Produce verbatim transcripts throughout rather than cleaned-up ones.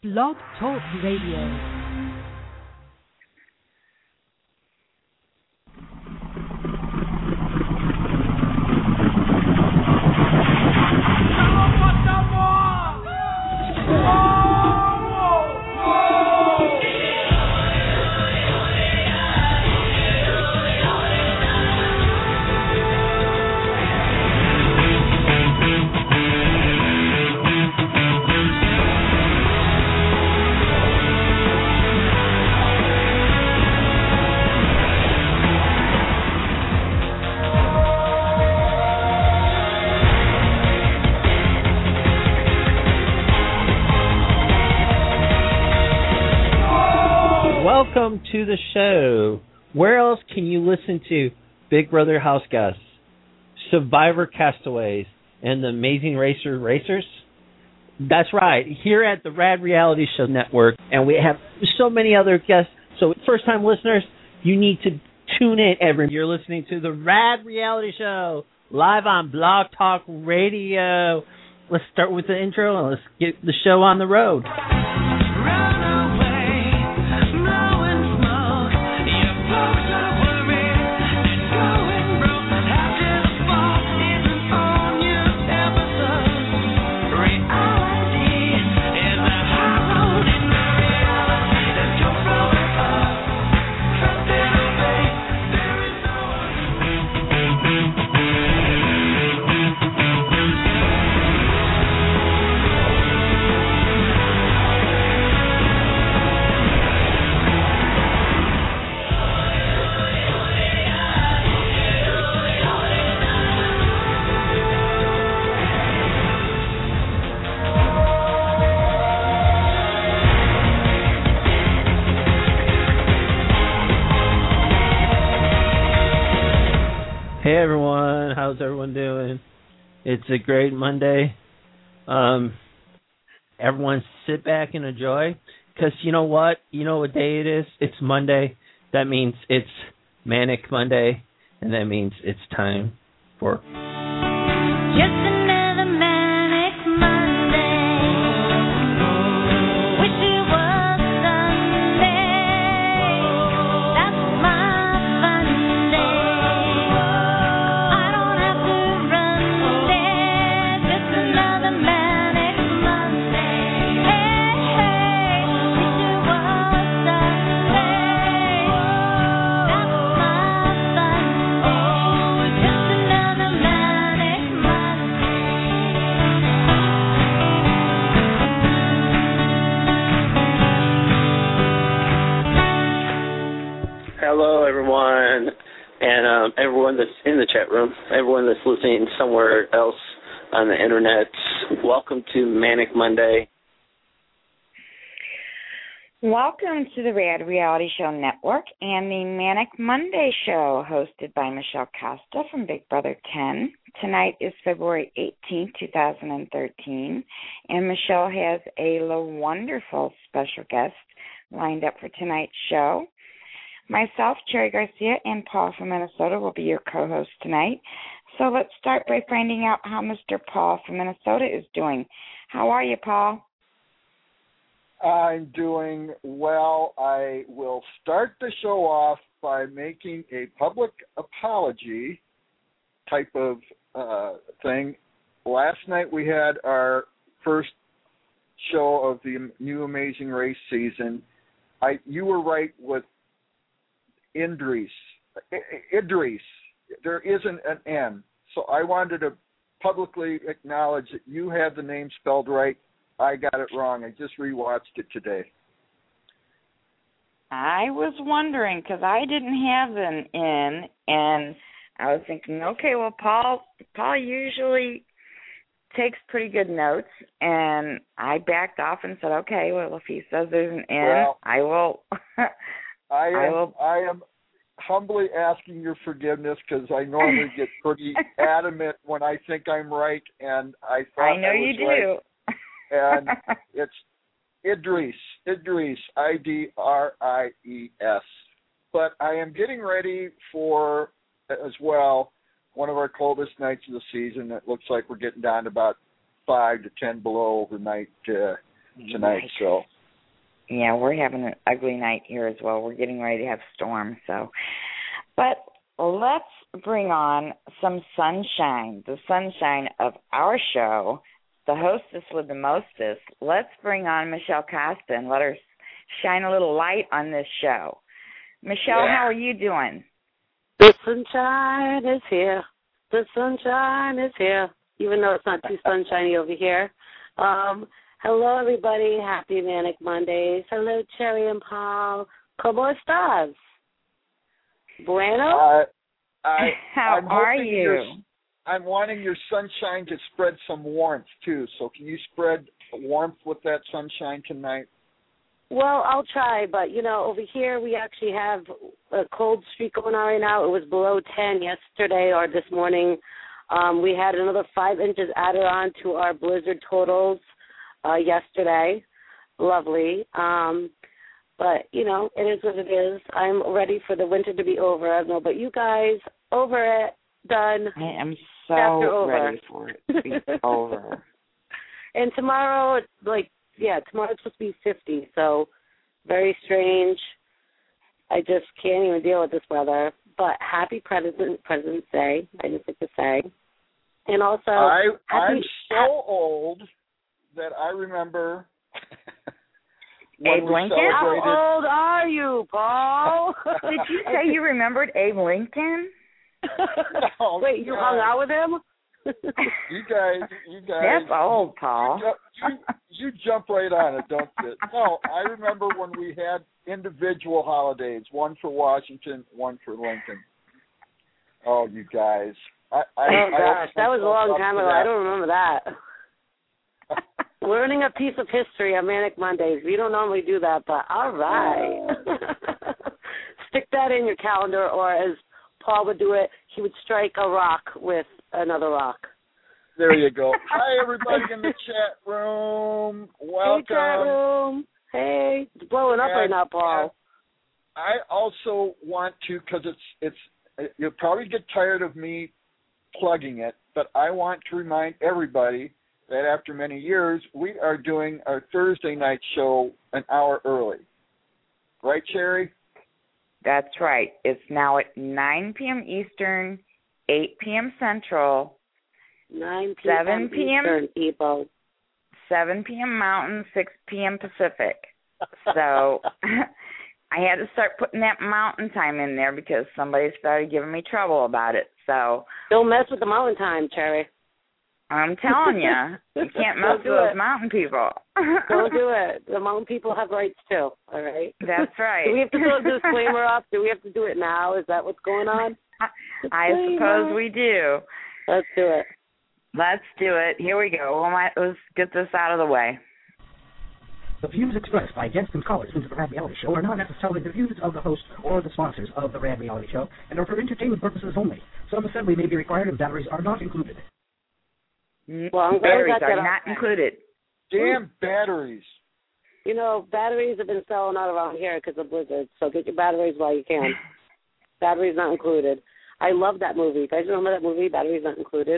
Blog Talk Radio. Welcome to the show. Where else can you listen to Big Brother House Guests, Survivor Castaways, and the Amazing Racer Racers? That's right, here at the Rad Reality Show Network, and we have so many other guests. So first-time listeners, you need to tune in every. You're listening to the Rad Reality Show live on Blog Talk Radio. Let's start with the intro and let's get the show on the road. Hey everyone, how's everyone doing? It's a great Monday. Um, everyone sit back and enjoy, because you know what? You know what day it is? It's Monday. That means it's Manic Monday, and that means it's time for... Just another Manic Monday. Wish it was Sunday. That's my fun day. I don't have to run there. Just another Manic Monday. Hey, hey. Wish it was Sunday. That's my fun day. Just another Manic Monday. Hello, everyone, and um, everyone that's in the chat room, everyone that's listening somewhere else on the internet. Welcome to Manic Monday. Welcome to the Rad Reality Show Network and the Manic Monday Show, hosted by Michelle Costa from Big Brother ten. Tonight is February eighteenth, twenty thirteen, and Michelle has a wonderful special guest lined up for tonight's show. Myself, Cherry Garcia, and Paul from Minnesota will be your co-hosts tonight. So let's start by finding out how Mister Paul from Minnesota is doing. How are you, Paul? I'm doing well. I will start the show off by making a public apology type of uh, thing. Last night we had our first show of the new Amazing Race season. I, you were right with Idris. Idris. There isn't an N. So I wanted to publicly acknowledge that you had the name spelled right. I got it wrong. I just rewatched it today. I was wondering, because I didn't have an N, and I was thinking, okay, well, Paul, Paul usually takes pretty good notes, and I backed off and said, okay, well, if he says there's an N, well, I will. I am. I will. I am humbly asking your forgiveness, because I normally get pretty adamant when I think I'm right, and I thought I know I was you do. right. And it's Idris, Idris, I D R I E S. But I am getting ready for, as well, one of our coldest nights of the season. It looks like we're getting down to about five to ten below overnight uh, tonight. Nice. So Yeah, we're having an ugly night here as well. We're getting ready to have storm. So, but let's bring on some sunshine, the sunshine of our show, the hostess with the mostest. Let's bring on Michelle Costa and let her shine a little light on this show. Michelle, yeah. How are you doing? The sunshine is here. The sunshine is here, even though it's not too sunshiny over here. Um, hello, everybody. Happy Manic Mondays. Hello, Cherry and Paul. ¿Cómo estás? Bueno? Uh, I, How I'm are you? Your, I'm wanting your sunshine to spread some warmth, too. So can you spread warmth with that sunshine tonight? Well, I'll try, but, you know, over here we actually have a cold streak going on right now. It was below ten yesterday or this morning. Um, we had another five inches added on to our blizzard totals uh, yesterday. Lovely. Um, but, you know, it is what it is. I'm ready for the winter to be over. I don't know, but you guys, over it, done. I am so over. ready for it to be over. And tomorrow, it's like, yeah, tomorrow it's supposed to be fifty, so very strange. I just can't even deal with this weather. But happy President President's Day, I just like to say. And also, I, happy, I'm so ha- old that I remember when Abe we Lincoln? celebrated. How old are you, Paul? Did you say you remembered Abe Lincoln? No, Wait, you God. hung out with him? You guys, you guys. That's old, Paul. You, you, you jump right on it, don't you? No, I remember when we had individual holidays, one for Washington, one for Lincoln. Oh, you guys. I, I, oh, I gosh, that was a long time ago. I don't remember that. Learning a piece of history on Manic Mondays. We don't normally do that, but all right. Stick that in your calendar, or as Paul would do it, he would strike a rock with another rock. There you go. Hi, everybody in the chat room. Welcome. Hey, chat room. Hey, it's blowing up and, right now, Paul. I also want to, because it's it's you'll probably get tired of me plugging it, but I want to remind everybody that after many years, we are doing our Thursday night show an hour early. Right, Cherry? That's right. It's now at nine p.m. Eastern, eight p.m. Central, nine p.m. seven p.m. Eastern, people. seven p.m. Mountain, six p.m. Pacific. So I had to start putting that mountain time in there because somebody started giving me trouble about it. So don't mess with the mountain time, Cherry. I'm telling you, you can't mess with those it. mountain people. Don't do it. The mountain people have rights too, all right? That's right. Do we have to throw a disclaimer up? Do we have to do it now? Is that what's going on? I suppose we do. Let's do it. Let's do it. Here we go. Well, my, let's get this out of the way. The views expressed by guests and callers into the Rad Reality Show are not necessarily the views of the host or the sponsors of the Rad Reality Show and are for entertainment purposes only. Some assembly may be required and batteries are not included. Well, I'm batteries glad are that not included. Damn batteries. You know, batteries have been selling out around here because of blizzards, so get your batteries while you can. Batteries not included. I love that movie. You guys remember that movie, Batteries Not Included?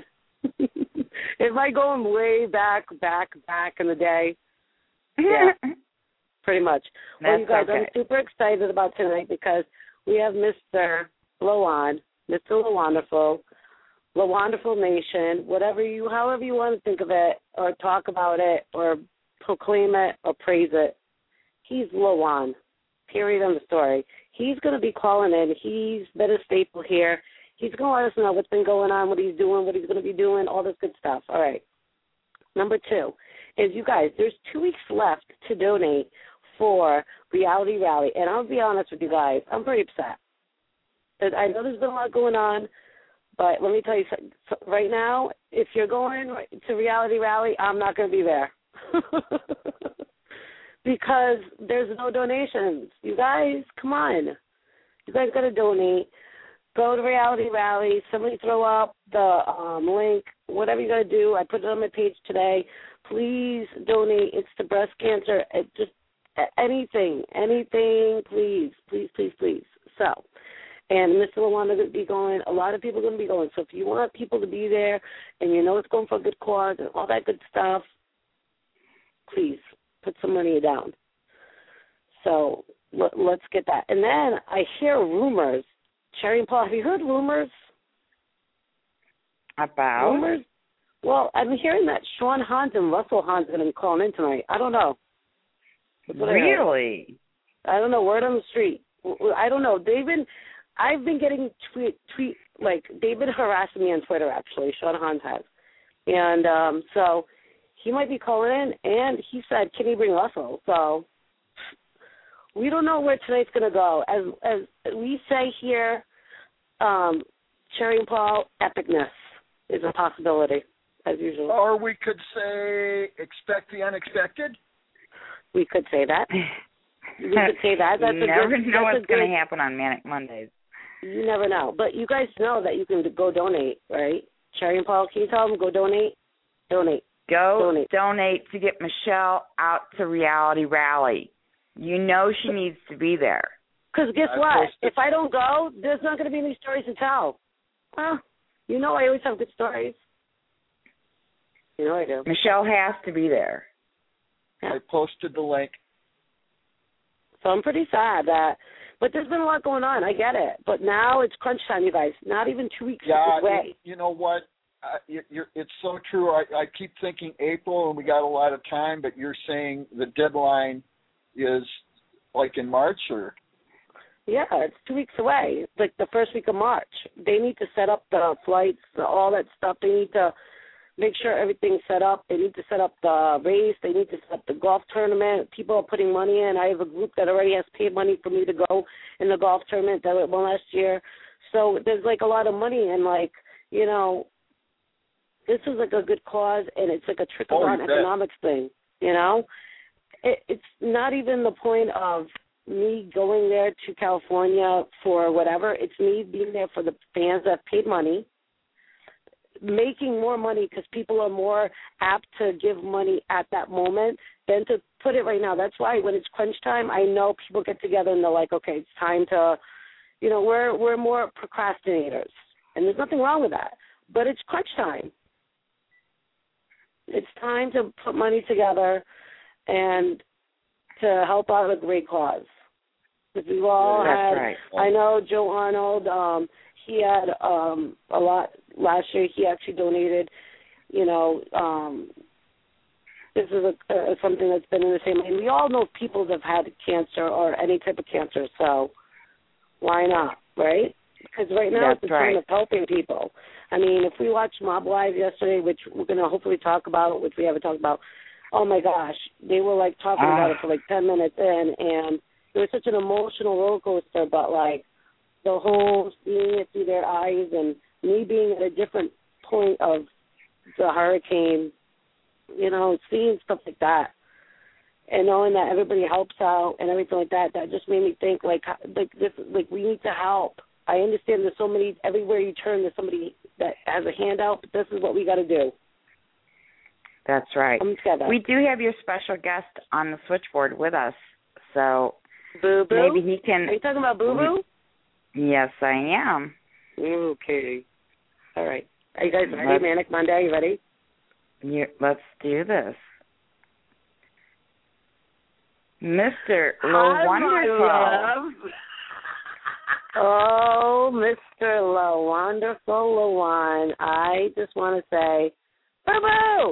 Am I going way back, back, back in the day? Yeah, pretty much. That's well, you guys, okay. I'm super excited about tonight because we have Mister Lowan, Mister LaWonderful, LaWonderful Nation, whatever you, however you want to think of it, or talk about it, or proclaim it, or praise it. He's Lowan, period on the story. He's going to be calling in. He's been a staple here. He's going to let us know what's been going on, what he's doing, what he's going to be doing, all this good stuff. All right. Number two is, you guys, there's two weeks left to donate for Reality Rally. And I'll be honest with you guys, I'm pretty upset. I know there's been a lot going on, but let me tell you something. Right now, if you're going to Reality Rally, I'm not going to be there. Because there's no donations. You guys, come on. You guys got to donate. Go to Reality Rally. Somebody throw up the um, link, whatever you got to do. I put it on my page today. Please donate. It's to breast cancer. It just anything, anything, please, please, please, please. So, and Mister LaWanda going to be going. A lot of people are going to be going. So if you want people to be there and you know it's going for a good cause and all that good stuff, please put some money down. So let, let's get that. And then I hear rumors. Cherry and Paul, have you heard rumors? About? Rumors? Well, I'm hearing that Sean Hans and Russell Hans are going to be calling in tonight. I don't know. Really? I, I don't know. Word on the street. I don't know. They've been, I've been getting tweet, tweet, like, they've been harassing me on Twitter, actually. Sean Hans has. And um, so he might be calling in, and he said, can he bring Russell? So we don't know where tonight's going to go. As as we say here, um, Cherry and Paul, epicness is a possibility, as usual. Or we could say, expect the unexpected. We could say that. We could say that. That's you a never good, know that's what's going to happen on Manic Mondays. You never know. But you guys know that you can go donate, right? Cherry and Paul, can you tell them go donate? Donate. Go donate. donate to get Michelle out to Reality Rally. You know she needs to be there. Because guess I what? posted- If I don't go, there's not going to be any stories to tell. Well, you know I always have good stories. You know I do. Michelle has to be there. Yeah. I posted the link. So I'm pretty sad that, but there's been a lot going on. I get it. But now it's crunch time, you guys. Not even two weeks Yeah, away. you, you know what? Uh, you, you're, it's so true. I, I keep thinking April and we got a lot of time, but you're saying the deadline is like in March or? Yeah, it's two weeks away. It's like the first week of March. They need to set up the flights, all that stuff. They need to make sure everything's set up. They need to set up the race. They need to set up the golf tournament. People are putting money in. I have a group that already has paid money for me to go in the golf tournament that went last year. So there's like a lot of money, and like, you know, this is like a good cause, and it's like a trickle-down Oh, you bet. economics thing, you know? It, it's not even the point of me going there to California for whatever. It's me being there for the fans that paid money, making more money because people are more apt to give money at that moment than to put it right now. That's why when it's crunch time, I know people get together and they're like, okay, it's time to, you know, we're we're more procrastinators. And there's nothing wrong with that. But it's crunch time. It's time to put money together and to help out a great cause. Because we've all That's had, right. I know Joe Arnold, um, he had um, a lot last year. He actually donated, you know, um, this is a, a, something that's been in the same lane. We all know people that have had cancer or any type of cancer, so why not, right? Because right now That's it's the right. time of helping people. I mean, if we watched Mob Live yesterday, which we're going to hopefully talk about, which we haven't talked about, oh, my gosh, they were, like, talking Ah. about it for, like, ten minutes in, and it was such an emotional roller coaster, but, like, the whole seeing it through their eyes and me being at a different point of the hurricane, you know, seeing stuff like that and knowing that everybody helps out and everything like that, that just made me think, like, like this, like we need to help. I understand there's so many, everywhere you turn, there's somebody that has a handout, but this is what we got to do. That's right. Come together. We do have your special guest on the switchboard with us, so Boo Boo? maybe he can. Are you talking about Boo Boo? Yes, I am. Okay. All right. Are you guys ready? Let's- Manic Monday, are you ready? You, let's do this. Mister Hi, Lo Wonderful. my love. Oh, Mister Lo Wonderful Lawan, I just want to say, Boo Boo!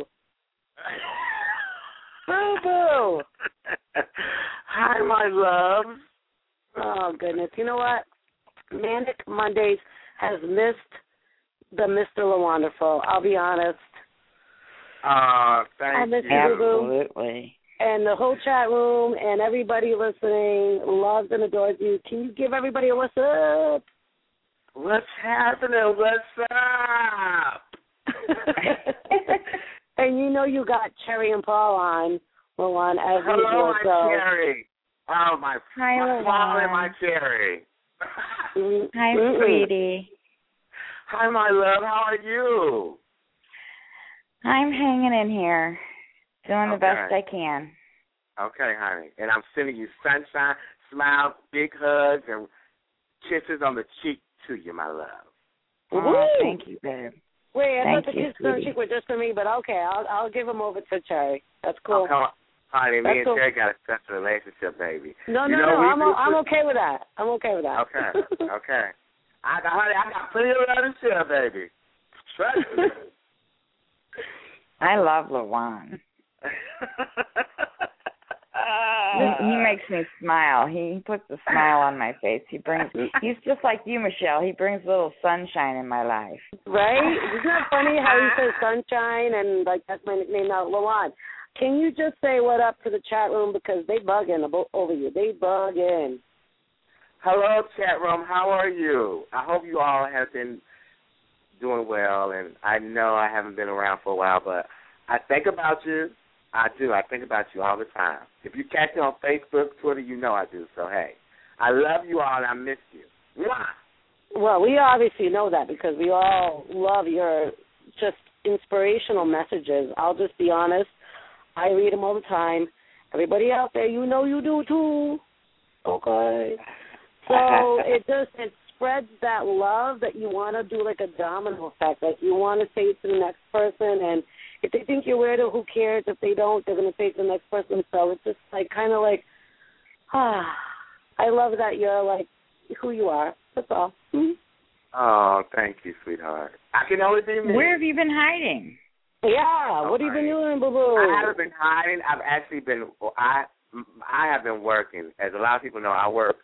Boo Boo! Hi, my love. Oh, goodness. You know what? Manic Mondays has missed the Mister Lo Wonderful. I'll be honest. Oh, I thank miss you. you, Boo Boo. Absolutely. And the whole chat room and everybody listening loves and adores you. Can you give everybody a what's up? What's happening? What's up? And you know you got Cherry and Paul on, Lawan, as Hello, usual. my So. cherry. Oh, my, Hi, my swallow and Lawan. my cherry. Mm, Hi, mm-mm. sweetie. Hi, my love. How are you? I'm hanging in here, doing the Okay. best I can. Okay, honey. And I'm sending you sunshine, smiles, big hugs, and kisses on the cheek to you, my love. Oh, Woo! thank you, babe. Wait, I Thank thought the you, kiss on sweetie. cheek were just for me, but okay, I'll I'll give them over to Cherry. That's cool. Okay, Honey, me That's and so- Terry got a special relationship, baby. No, you no, know, no. we I'm do o- I'm put- okay with that. I'm okay with that. Okay, okay. I got, honey, I got plenty of love to share, baby. Trust me. I love LaJuan. He, he makes me smile. He puts a smile on my face. He brings. He's just like you, Michelle. He brings a little sunshine in my life. Right? Isn't that funny how he says sunshine and like that's my nickname now, LaJuan? Can you just say what up to the chat room because they bugging abo- over you? They bugging. Hello, chat room. How are you? I hope you all have been doing well, and I know I haven't been around for a while, but I think about you. I do. I think about you all the time. If you catch me on Facebook, Twitter, you know I do. So, hey, I love you all, and I miss you. Mwah! Well, we obviously know that because we all love your just inspirational messages. I'll just be honest. I read them all the time. Everybody out there, you know you do too. Okay. So it just it spreads that love that you want to do like a domino effect. Like you want to say it to the next person, and if they think you're weirdo, who cares? If they don't, they're going to say it to the next person. So it's just like kind of like, ah, I love that you're like who you are. That's all. Mm-hmm. Oh, thank you, sweetheart. I can only be me. Where have you been hiding? Yeah, Oh, what have you been honey. doing, boo-boo? I haven't been hiding. I've actually been. I I have been working. As a lot of people know, I work.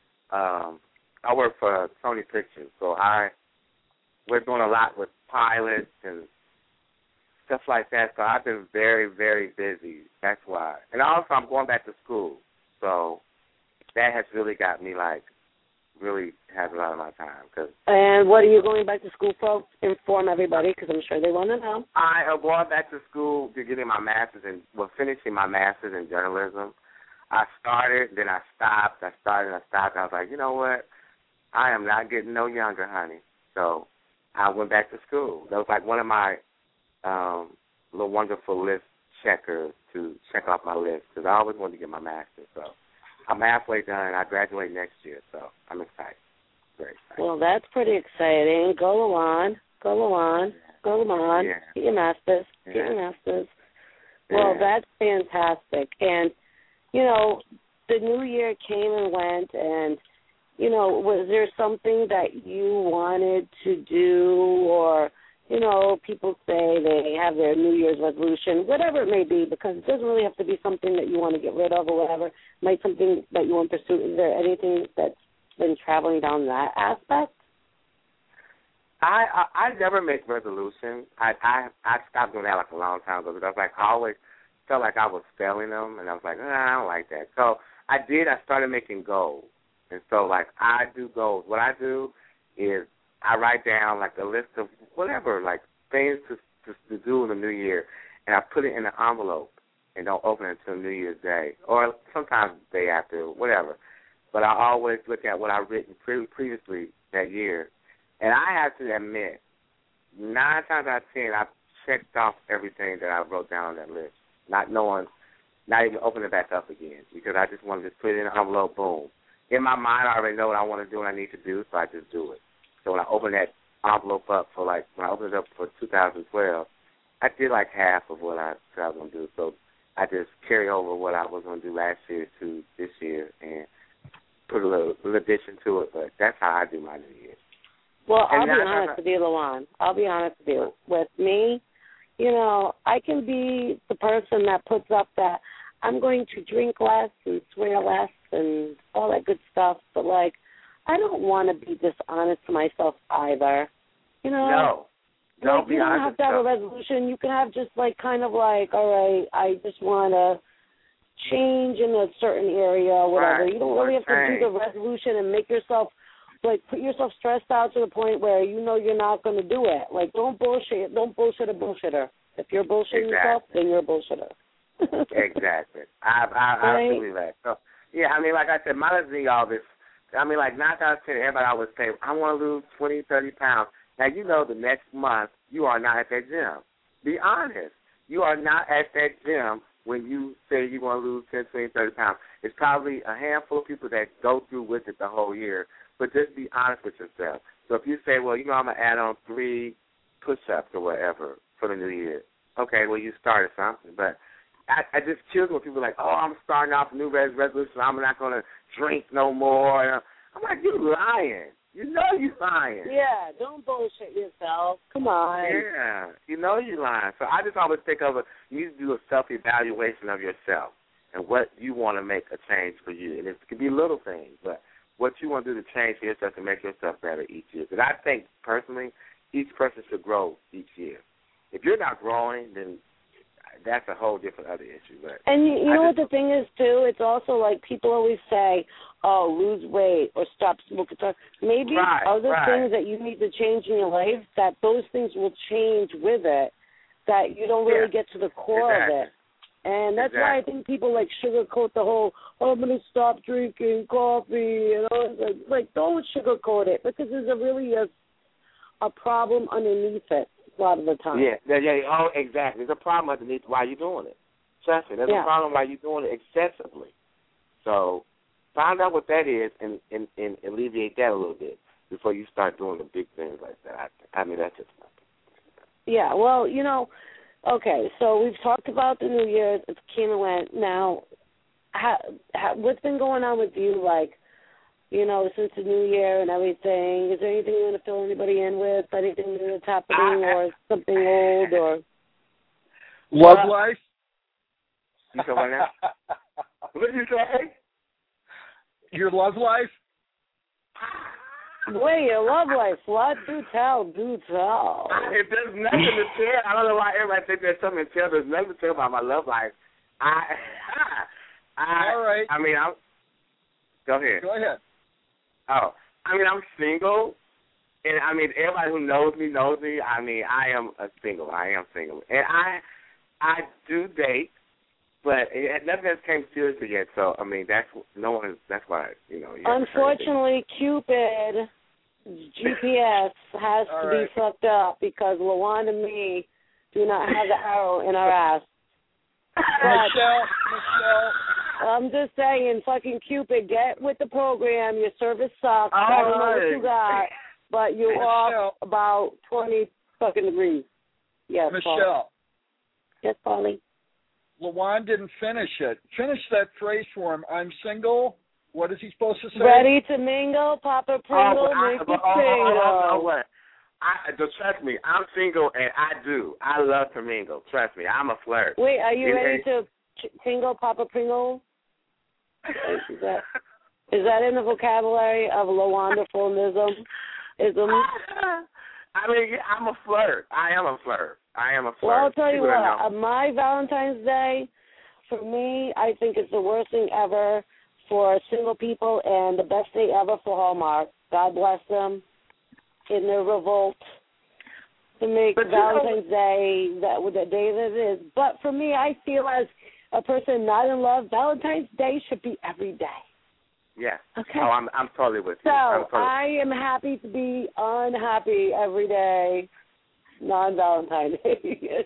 Um, I work for Sony Pictures, so I we're doing a lot with pilots and stuff like that. So I've been very, very busy. That's why. And also, I'm going back to school, so that has really got me like really has a lot of my time. Cause and what are you going back to school for? Inform everybody because I'm sure they want to know. I am going back to school to getting my master's in, well, finishing my master's in journalism. I started, then I stopped. I started, I stopped. I was like, you know what? I am not getting no younger, honey. So I went back to school. That was like one of my um, little wonderful list checkers to check off my list because I always wanted to get my master's. So I'm halfway done. I graduate next year, so I'm excited. Very excited. Well, that's pretty exciting. Go on. Go on. Go on. Yeah. Get your master's. Yeah. Get your master's. Yeah. Well, that's fantastic. And, you know, the new year came and went, and, you know, was there something that you wanted to do or, you know, people say they have their New Year's resolution, whatever it may be, because it doesn't really have to be something that you want to get rid of or whatever. It might be something that you want to pursue. Is there anything that's been traveling down that aspect? I, I I never make resolutions. I, I I stopped doing that like a long time ago because I was like I always felt like I was failing them, and I was like, nah, I don't like that. So I did. I started making goals, and so like I do goals. What I do is I write down like a list of whatever like things to to, to do in the new year, and I put it in an envelope and don't open it until New Year's Day or sometimes the day after, whatever. But I always look at what I've written pre- previously that year. And I have to admit, nine times out of ten, I've checked off everything that I wrote down on that list, not knowing, not even opening it back up again, because I just want to just put it in an envelope, boom. In my mind, I already know what I want to do and I need to do, so I just do it. So when I open that envelope up for, like, when I opened it up for two thousand twelve, I did, like, half of what I said I was going to do. So I just carry over what I was going to do last year to this year and put a little, little addition to it, but that's how I do my New Year's. Well, I'll And be that- honest with you, LaJuan. I'll be honest with you. With me, you know, I can be the person that puts up that I'm going to drink less and swear less and all that good stuff, but, like, I don't want to be dishonest to myself either. You know? No. Don't like, be you don't honest have to have a with resolution. You can have just, like, kind of like, all right, I just want to change in a certain area or whatever. Right. You don't really have to Change. do the resolution and make yourself, like, put yourself stressed out to the point where you know you're not going to do it. Like, don't bullshit. Don't bullshit a bullshitter. If you're bullshitting Exactly. yourself, then you're a bullshitter. Exactly. I I, I Right? believe that. So yeah, I mean, like I said, my listening all this. I mean, like nine out of ten, everybody always say, I want to lose twenty, thirty pounds. Now you know the next month you are not at that gym. Be honest. You are not at that gym when you say you want to lose ten, twenty, thirty pounds. It's probably a handful of people that go through with it the whole year. But just be honest with yourself. So if you say, well, you know, I'm going to add on three push-ups or whatever for the new year. Okay, well, you started something. But I, I just kills when people are like, oh, I'm starting off a new res- resolution. I'm not going to drink no more. I'm like, you lying. You know you lying. Yeah, don't bullshit yourself. Come on. Yeah, you know you lying. So I just always think of it, you need to do a self-evaluation of yourself and what you want to make a change for you. And it could be little things, but what you want to do to change for yourself to make yourself better each year. Because I think, personally, each person should grow each year. If you're not growing, then that's a whole different other issue. But and you, you know just, what the thing is, too? It's also like people always say, oh, lose weight or stop smoking. Maybe right, other right. things that you need to change in your life, that those things will change with it, that you don't really yeah. get to the core exactly. of it. And that's exactly. why I think people like sugarcoat the whole, oh, I'm going to stop drinking coffee. You know, like, like don't sugarcoat it because there's a really a, a problem underneath it a lot of the time. Yeah, yeah, yeah. Oh, exactly. There's a problem underneath why you're doing it. Trust me, there's yeah. a problem why you're doing it excessively. So find out what that is and, and, and alleviate that a little bit before you start doing the big things like that. I, I mean, that's just my opinion. Yeah, well, you know, okay, so we've talked about the New Year's. It came and went. Now, how, how, what's been going on with you, like, you know, since the New Year and everything? Is there anything you want to fill anybody in with? Anything new that's happening I, or something old or? Love uh, life? You said what now? What did you say? Your love life? Wait, your love life. What? Do tell, do tell. If there's nothing to tell, I don't know why everybody thinks there's something to tell. There's nothing to tell about my love life. I, I, All right. I mean, I'm. Go ahead. Go ahead. Oh, I mean, I'm single, and I mean, everybody who knows me knows me. I mean, I am a single. I am single, and I, I do date, but it, nothing has came seriously yet. So, I mean, that's no one. That's why you know. You Unfortunately, Cupid G P S has to right. be fucked up because LaWanda and me do not have the arrow in our ass. Michelle, Michelle. I'm just saying, fucking Cupid, get with the program. Your service sucks. All I don't know right. what you got, but you're Michelle. off about twenty fucking degrees. Yes, Michelle. Paul. Yes, Polly. LaJuan didn't finish it. Finish that phrase for him. I'm single. What is he supposed to say? Ready to mingle, Papa Pringle, oh, make I, it oh, single. oh, oh, what? I, just trust me, I'm single and I do. I love to mingle. Trust me, I'm a flirt. Wait, are you it, ready it, to ch- tingle, Papa Pringle? Is that is that in the vocabulary of LaWonderfulnism? Ism? I mean, I'm a flirt. I am a flirt. I am a flirt. Well, I'll tell you People what. Uh, my Valentine's Day, for me, I think it's the worst thing ever for single people and the best day ever for Hallmark. God bless them in their revolt to make but Valentine's you know, Day that the day that it is. But for me, I feel as a person not in love, Valentine's Day should be every day. Yeah. Okay. Oh, I'm I'm totally with So you. I'm totally I am happy to be unhappy every day, non-Valentine's Day.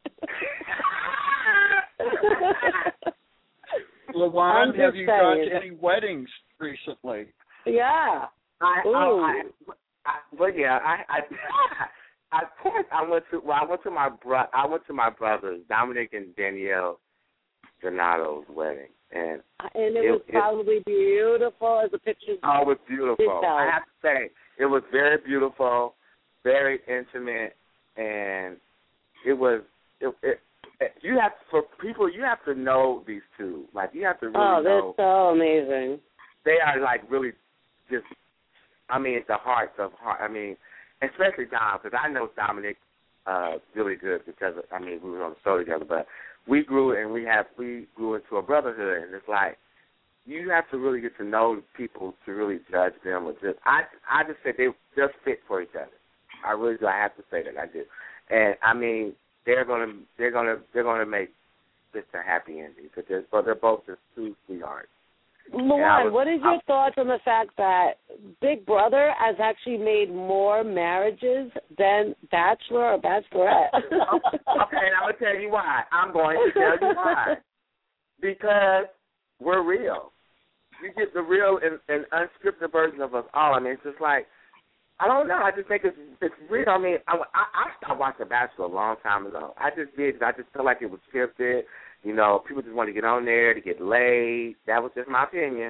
LaJuan, have you saying. gone to any weddings recently? Yeah. I, Ooh. I, I, I but yeah, I I I, I went to well, I went to my bro I went to my brothers, Dominic and Danielle Donato's wedding. And, and it, it was probably it, beautiful as a picture. Oh, it was beautiful. I have to say, it was very beautiful, very intimate, and it was. It, it, it, you have for people, you have to know these two. Like you have to really oh, know. Oh, they're so amazing. They are like really just. I mean, it's the hearts of heart. I mean, especially Dom, because I know Dominic uh, really good because I mean we were on the show together, but. We grew and we have we grew into a brotherhood, and it's like you have to really get to know people to really judge them. Or just I I just say they just fit for each other. I really do. I have to say that I do, and I mean they're gonna they're gonna they're gonna make this a happy ending because they're, but they're both just two sweethearts. LaJuan, what is your thoughts on the fact that Big Brother has actually made more marriages than Bachelor or Bachelorette? Okay, and I'm going to tell you why. I'm going to tell you why. Because we're real. You get the real and, and unscripted version of us all. I mean, it's just like, I don't know. I just think it's it's real. I mean, I, I, I stopped watching Bachelor a long time ago. I just did. I just felt like it was scripted. You know, people just want to get on there to get laid. That was just my opinion.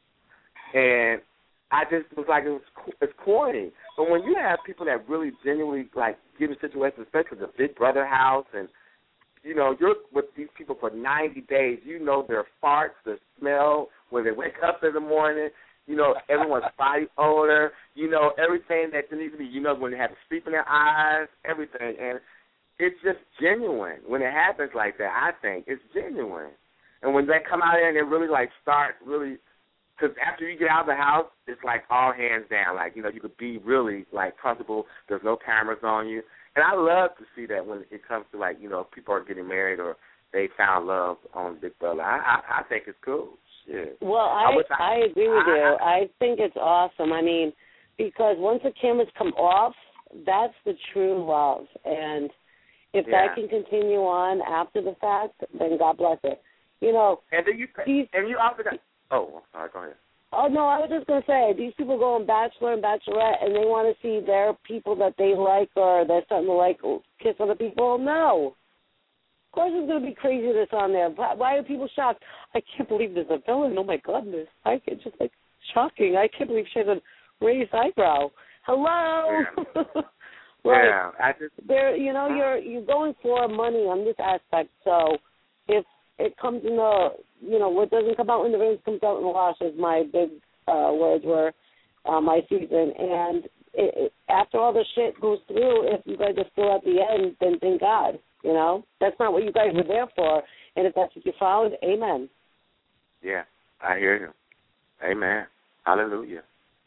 And I just was like, it was it's corny. But when you have people that really genuinely, like, get in situations, especially the Big Brother house, and, you know, you're with these people for ninety days, you know their farts, their smell, when they wake up in the morning, you know everyone's body odor, you know everything that needs to be, you know when they have sleep in their eyes, everything. And it's just genuine. When it happens like that, I think it's genuine. And when they come out there and they really, like, start really, because after you get out of the house, it's like all hands down. Like, you know, you could be really, like, comfortable. There's no cameras on you. And I love to see that when it comes to, like, you know, people are getting married or they found love on Big Brother. I I, I think it's cool. Shit. Well, I I, I, I agree with I, you. I think it's awesome. I mean, because once the cameras come off, that's the true love. And if yeah. that can continue on after the fact, then God bless it. You know, and then you these, and you also got. Oh, I'm sorry. Go ahead. Oh no, I was just gonna say these people go on Bachelor and Bachelorette, and they want to see their people that they like or they're starting to like kiss other people. No, of course there's gonna be craziness on there. Why are people shocked? I can't believe there's a villain. Oh my goodness, I it's just like shocking. I can't believe she has a raised eyebrow. Hello. Yeah. Like, yeah, I just. There, you know, you're you're going for money on this aspect. So if it comes in the, you know, what doesn't come out in the rinse comes out in the wash, as my big uh, words were uh, my season. And it, it, after all the shit goes through, if you guys are still at the end, then thank God. You know, that's not what you guys were there for. And if that's what you found, amen. Yeah, I hear you. Amen. Hallelujah.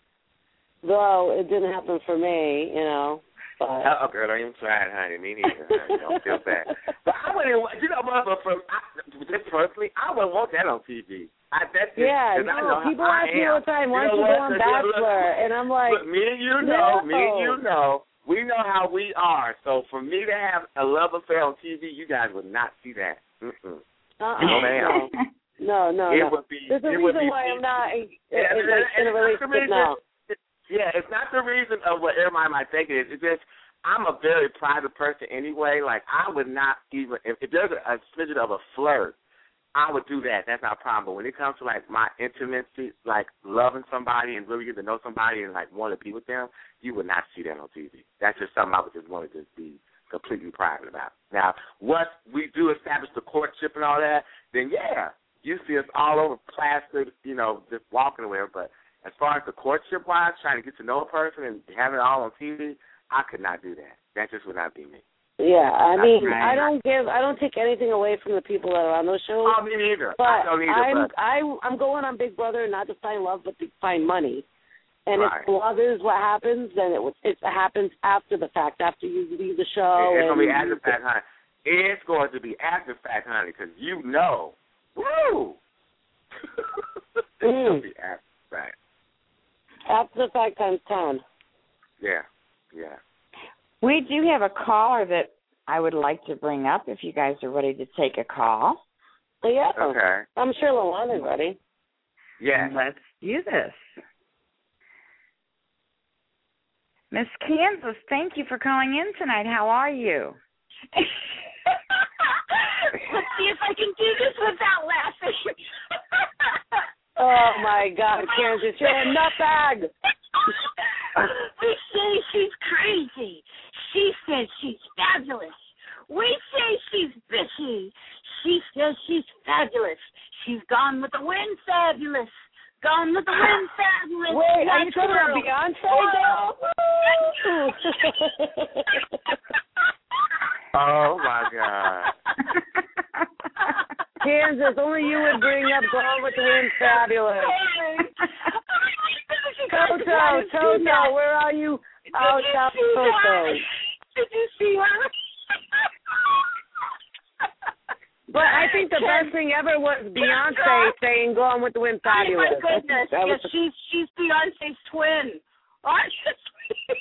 Though it didn't happen for me, you know. But. Oh, girl, don't even try it, honey. Me neither. Honey. Don't feel bad. But I wouldn't, you know, but from I, just personally, I wouldn't want that on T V. I, that's just, yeah, no, I know people ask me all the time, why don't you go on Bachelor? And I'm like, look, me and you know, no. me and you know, we know how we are. So for me to have a love affair on T V, you guys would not see that. Mm-mm. Uh-uh. No, ma'am. No, no, it no. Would be, There's a it reason would be, why I'm not in, yeah, in, in, in a relationship now. Yeah, it's not the reason of what everybody might think it is. It's just I'm a very private person anyway. Like, I would not even, if, if there's a, a smidget of a flirt, I would do that. That's not a problem. But when it comes to, like, my intimacy, like loving somebody and really get to know somebody and, like, want to be with them, you would not see that on T V. That's just something I would just want to just be completely private about. Now, once we do establish the courtship and all that, then, yeah, you see us all over plastered, you know, just walking away. But as far as the courtship-wise, trying to get to know a person and having it all on T V, I could not do that. That just would not be me. Yeah, I mean, right. I don't give, I don't take anything away from the people that are on those shows. Oh, me neither. But I don't either. I'm, but. I, I'm going on Big Brother not to find love, but to find money. And right. if love is what happens, then it it happens after the fact, after you leave the show. It's and going to be after the fact, honey. It's going to be after the fact, honey, because you know. Woo! It's mm. going to be after the fact. After the fact times ten. Yeah, yeah. We do have a caller that I would like to bring up if you guys are ready to take a call. Yeah. Okay. I'm sure Lawana's ready. Yeah. Let's do this. Miss Kansas, thank you for calling in tonight. How are you? Let's see if I can do this without laughing. Oh, my God, Kansas, you're a nutbag. We say she's crazy. She says she's fabulous. We say she's bitchy. She says she's fabulous. She's gone with the wind, fabulous. Gone with the wind, fabulous. Wait, are you talking about Beyonce? Oh, my God. Kansas, only you would bring up Gone with the Wind, fabulous. Toto, Toto, where are you? Oh, stop Toto. Did you see her? But I think the best thing ever was Beyonce saying "Gone with the Wind" fabulous. Oh my goodness! That yes, was she's she's Beyonce's twin. Aren't you?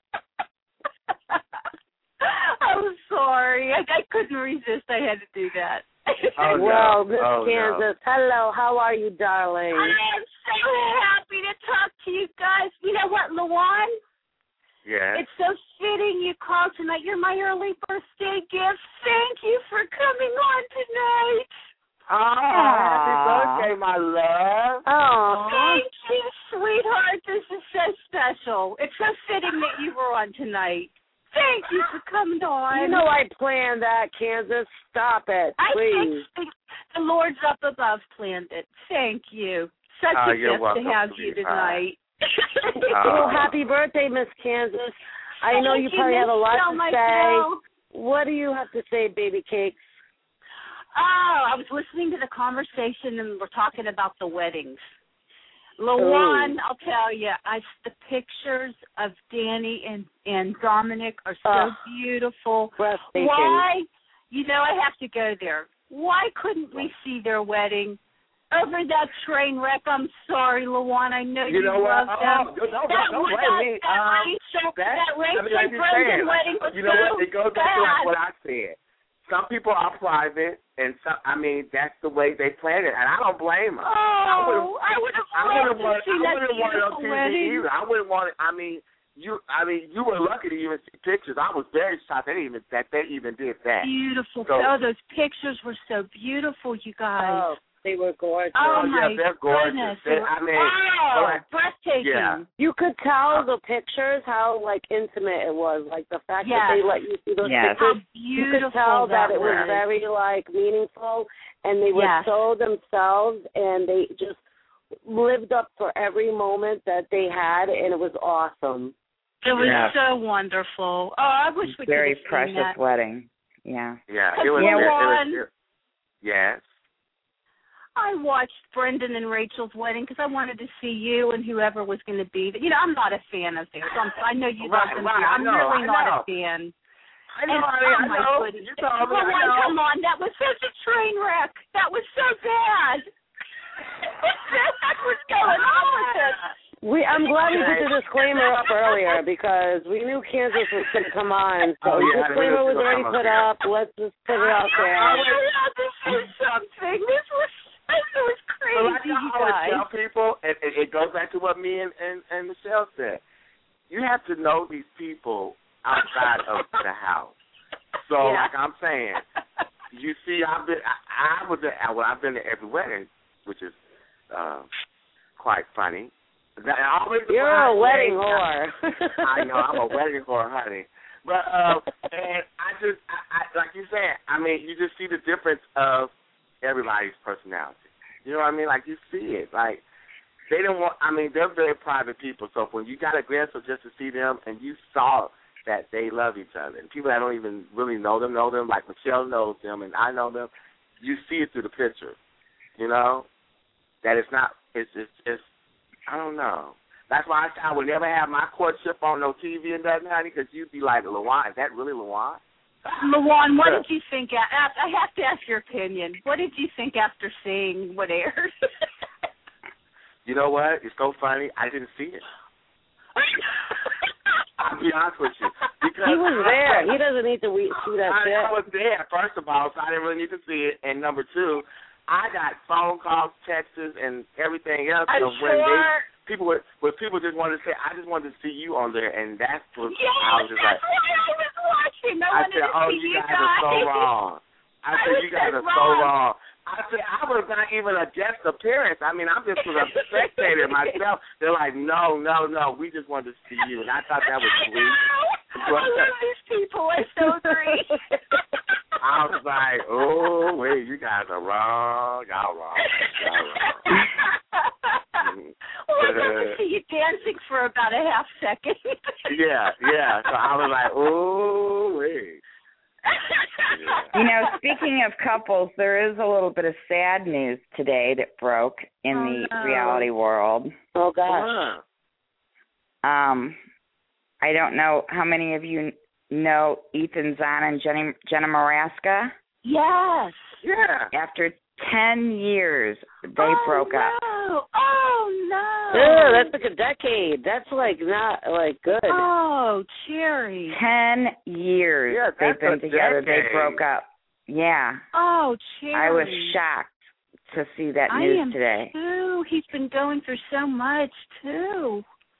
I'm sorry. I, I couldn't resist. I had to do that. Oh, no. Well, Miss oh, Kansas, no. hello. How are you, darling? I am so happy to talk to you guys. You know what, Lawan? Yes. It's so fitting you called tonight. You're my early birthday gift. Thank you for coming on tonight. Oh, happy birthday, my love. Oh, thank you, sweetheart. This is so special. It's so fitting that you were on tonight. Thank you for coming on. You know I planned that, Kansas. Stop it, please. I think the Lord's up above planned it. Thank you. Such Oh, a you're gift welcome, to have sweetheart. you tonight. Well, happy birthday, Miss Kansas. I know Thank you probably Miss have a lot Michelle, to my say. girl. What do you have to say, baby cakes? Oh, I was listening to the conversation and we're talking about the weddings. Lawan, I'll tell you, I the pictures of Danny and and Dominic are so uh, beautiful. Breathtaking. Why? You know, I have to go there. Why couldn't we see their wedding over that train wreck? I'm sorry, Lawan. I know you, You know love what? them. Oh, don't, don't, that don't that, blame me. that Um, Rachel, that, that Rachel I mean, like and you're Brendan saying, wedding was you know so what? It goes back to bad. like what I said. Some people are private, and some, I mean, that's the way they plan it, and I don't blame them. Oh, I would have I loved wouldn't want. to see I that wouldn't want it on beautiful T V wedding. either. I wouldn't want it. I mean, you. I mean, you were lucky to even see pictures. I was very shocked that they even that they even did that. Beautiful. So, oh, those pictures were so beautiful, you guys. Oh, they were gorgeous. Oh, Oh, yeah, my they're gorgeous. goodness. They- I mean, wow, like, breathtaking. yeah. You could tell the pictures how like intimate it was. Like the fact Yes. that they let you see those Yes. How pictures. You beautiful could tell that, that it was was. very like meaningful, and they were Yes. so themselves, and they just lived up for every moment that they had, and it was awesome. It was Yeah. so wonderful. Oh, I wish we could Very have seen precious that. wedding. Yeah. Yeah, Hey, it was. you know It, it what? was it, yes. I watched Brendan and Rachel's wedding because I wanted to see you and whoever was going to be. You know, I'm not a fan of theirs. I'm, I know you Right, love them. right, too. I I'm know, really I not know. a fan. I know. And, I mean, oh I my know. goodness. You told me. Come I on, know. come on. That was such a train wreck. That was so bad. What was going on with it? We, I'm glad we put the disclaimer up earlier because we knew Kansas was going to come on. Oh, So yeah, the disclaimer was already come put up up. Let's just put it out I there. had to say something. This was, this was But crazy, like I you always guys. tell people, and it, it goes back to what me and, and, and Michelle said. You have to know these people outside of the house. So, Yeah. like I'm saying, you see, I've been, I, I was at, well, I've been to every wedding, which is uh, quite funny. That, I always You're a surprised wedding me. whore. I know, I'm a wedding whore, honey. But, uh, and I just, I, I, like you said, I mean, you just see the difference of everybody's personality. You know what I mean? Like, you see it. Like, they don't want, I mean, they're very private people. So when you got a glimpse of just to see them and you saw that they love each other, and people that don't even really know them know them, like Michelle knows them and I know them, you see it through the picture. You know? That it's not, it's, it's, it's I don't know. That's why I, I would never have my courtship on no T V and nothing, honey, because you'd be like, LaJuan, is that really LaJuan? Lawan, what did you think? After, I have to ask your opinion. What did you think after seeing what aired? You know what? It's so funny. I didn't see it. I'll be honest with you. Because He was there. He doesn't need to we- see that I, shit. I was there, first of all, so I didn't really need to see it. And number two, I got phone calls, texts, and everything else. I'm of when sure. they, people were, when people just wanted to say, I just wanted to see you on there, and that's what Yes, I was just that's like, why I was watching. I, I wanted said, to oh, see you you guys are so wrong. I I said, was you guys so are so wrong. wrong. I said, I was not even a guest appearance. I mean, I'm just was a spectator myself. They're like, no, no, no, we just wanted to see you. And I thought that was sweet. I love these people. I so agree. I was like, oh, wait, you guys are wrong. Y'all wrong. Y'all wrong. Well, I got to see you dancing for about a half second. yeah, yeah. So I was like, oh, wait. You know, speaking of couples, there is a little bit of sad news today that broke in Oh, the no. reality world. Oh, gosh. Um, I don't know how many of you know Ethan Zahn and Jenny, Jenna Maraska. Yes. Yeah. After ten years, they oh, broke no. up. Oh, no. Ew, that's like a decade. That's like not like good. Oh, Cherry. Ten years Yeah, they've that's been a together. They decade. broke up. Yeah. Oh, Cherry. I was shocked to see that I news am today. too. He's been going through so much, too.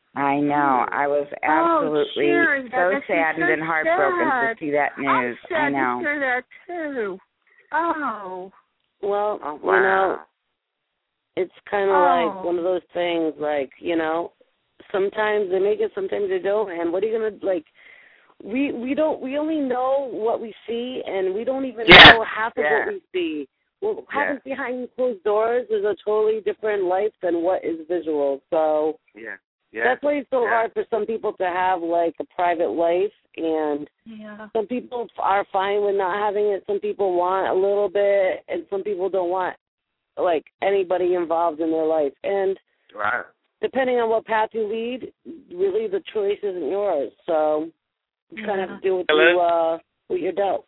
I know. I was absolutely oh, Sharon, so that saddened so and heartbroken sad. to see that news. I'm sad I know. to hear that too. Oh. Well, Oh, you know, wow. it's kind of Oh. like one of those things, like, you know, sometimes they make it, sometimes they don't, and what are you going to, like, we we don't, we only know what we see, and we don't even Yeah. know half of Yeah. what we see. What Yeah. happens behind closed doors is a totally different life than what is visual, so Yeah. Yeah. that's why it's so yeah. hard for some people to have, like, a private life, and Yeah. some people are fine with not having it. Some people want a little bit, and some people don't want, like, anybody involved in their life. And Right. depending on what path you lead, really the choice isn't yours. So you kind of have to do what you, uh, what you're dealt.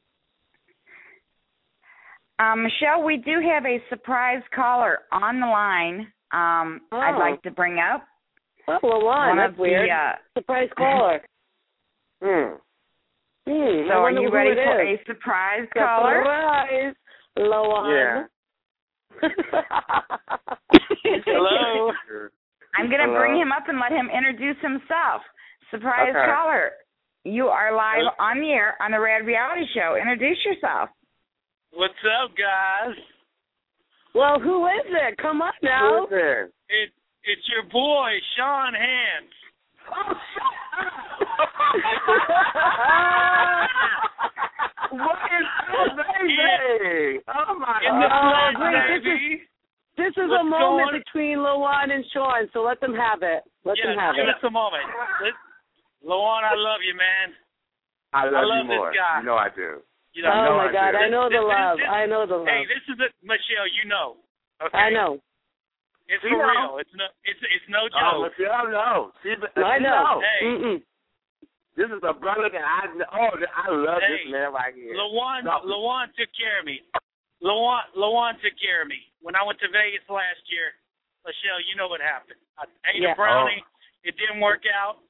Um, Michelle, we do have a surprise caller on the line. Um, Oh. I'd like to bring up Oh, well, one, one that's of weird. the. Uh, Surprise caller. Hmm. Hmm. so, I are wonder you who ready it for is. a surprise caller? Surprise, Loan. Yeah. Hello. I'm going to Hello. bring him up and let him introduce himself. Surprise Okay. caller. You are live on the air on the Rad Reality Show. Introduce yourself. What's up, guys? Well, who is it? Come on now. Who's there? It it's your boy Sean Hans. What is this, baby? Oh, my In the God. flesh, great. This baby. This is What's a moment going- between Loan and Sean, so let them have it. Let yeah, them have give it. us a moment. Let, Lawan, I love you, man. I love, I love you more. this guy. You know I do. You know, Oh, know my I God. do. I know the This- this- love. this- I know the love. Hey, this is the Michelle. You know. Okay. I know. It's You for know. real. It's no. It's it's no Oh, joke. Michelle, no. She's, I she know. knows. Hey. Mm-mm. This is a brother that I know. Oh, I love Hey, this man right here. Lawan, No. Lawan took care of me. Lawan, Lawan took care of me when I went to Vegas last year. Michelle, you know what happened. I ate Yeah. a brownie. It didn't work out.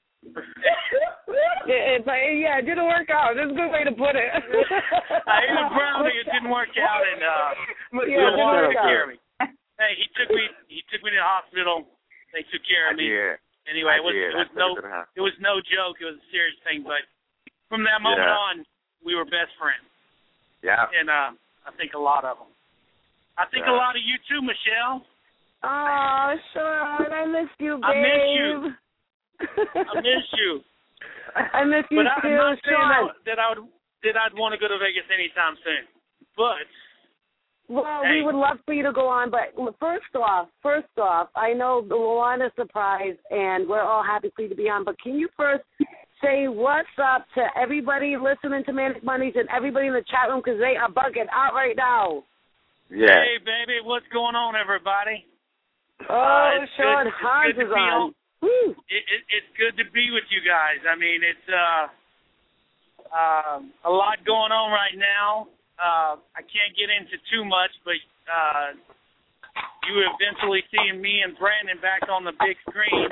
Yeah, it, yeah, it didn't work out. That's a good way to put it. I ate a brownie. It didn't work out, and uh, Yeah, it didn't Lawan work took out. care of me. Hey, he took me. He took me to the hospital. They took care I of me. did. Anyway, I it was did. it was I took no her to the hospital. it was no joke. It was a serious thing. But from that moment Yeah. on, we were best friends, Yeah. and uh, I think a lot of them. I think Yeah. a lot of you too, Michelle. Oh, Sean, I miss you, babe. I miss you. I miss you. I miss you But I, too, I'm not saying Sean. that, that I would that I'd want to go to Vegas anytime soon. But Well, hey. we would love for you to go on, but first off, first off, I know the Luana surprise, and we're all happy for you to be on. But can you first say what's up to everybody listening to Manic Mondays and everybody in the chat room because they are bugging out right now? Yeah. hey, baby, what's going on, everybody? Oh, Uh, it's Sean good- it's Hans good to is be on. on. Woo. It, it, it's good to be with you guys. I mean, it's uh, um, a lot going on right now. Uh, I can't get into too much, but uh, you eventually seeing me and Brandon back on the big screen.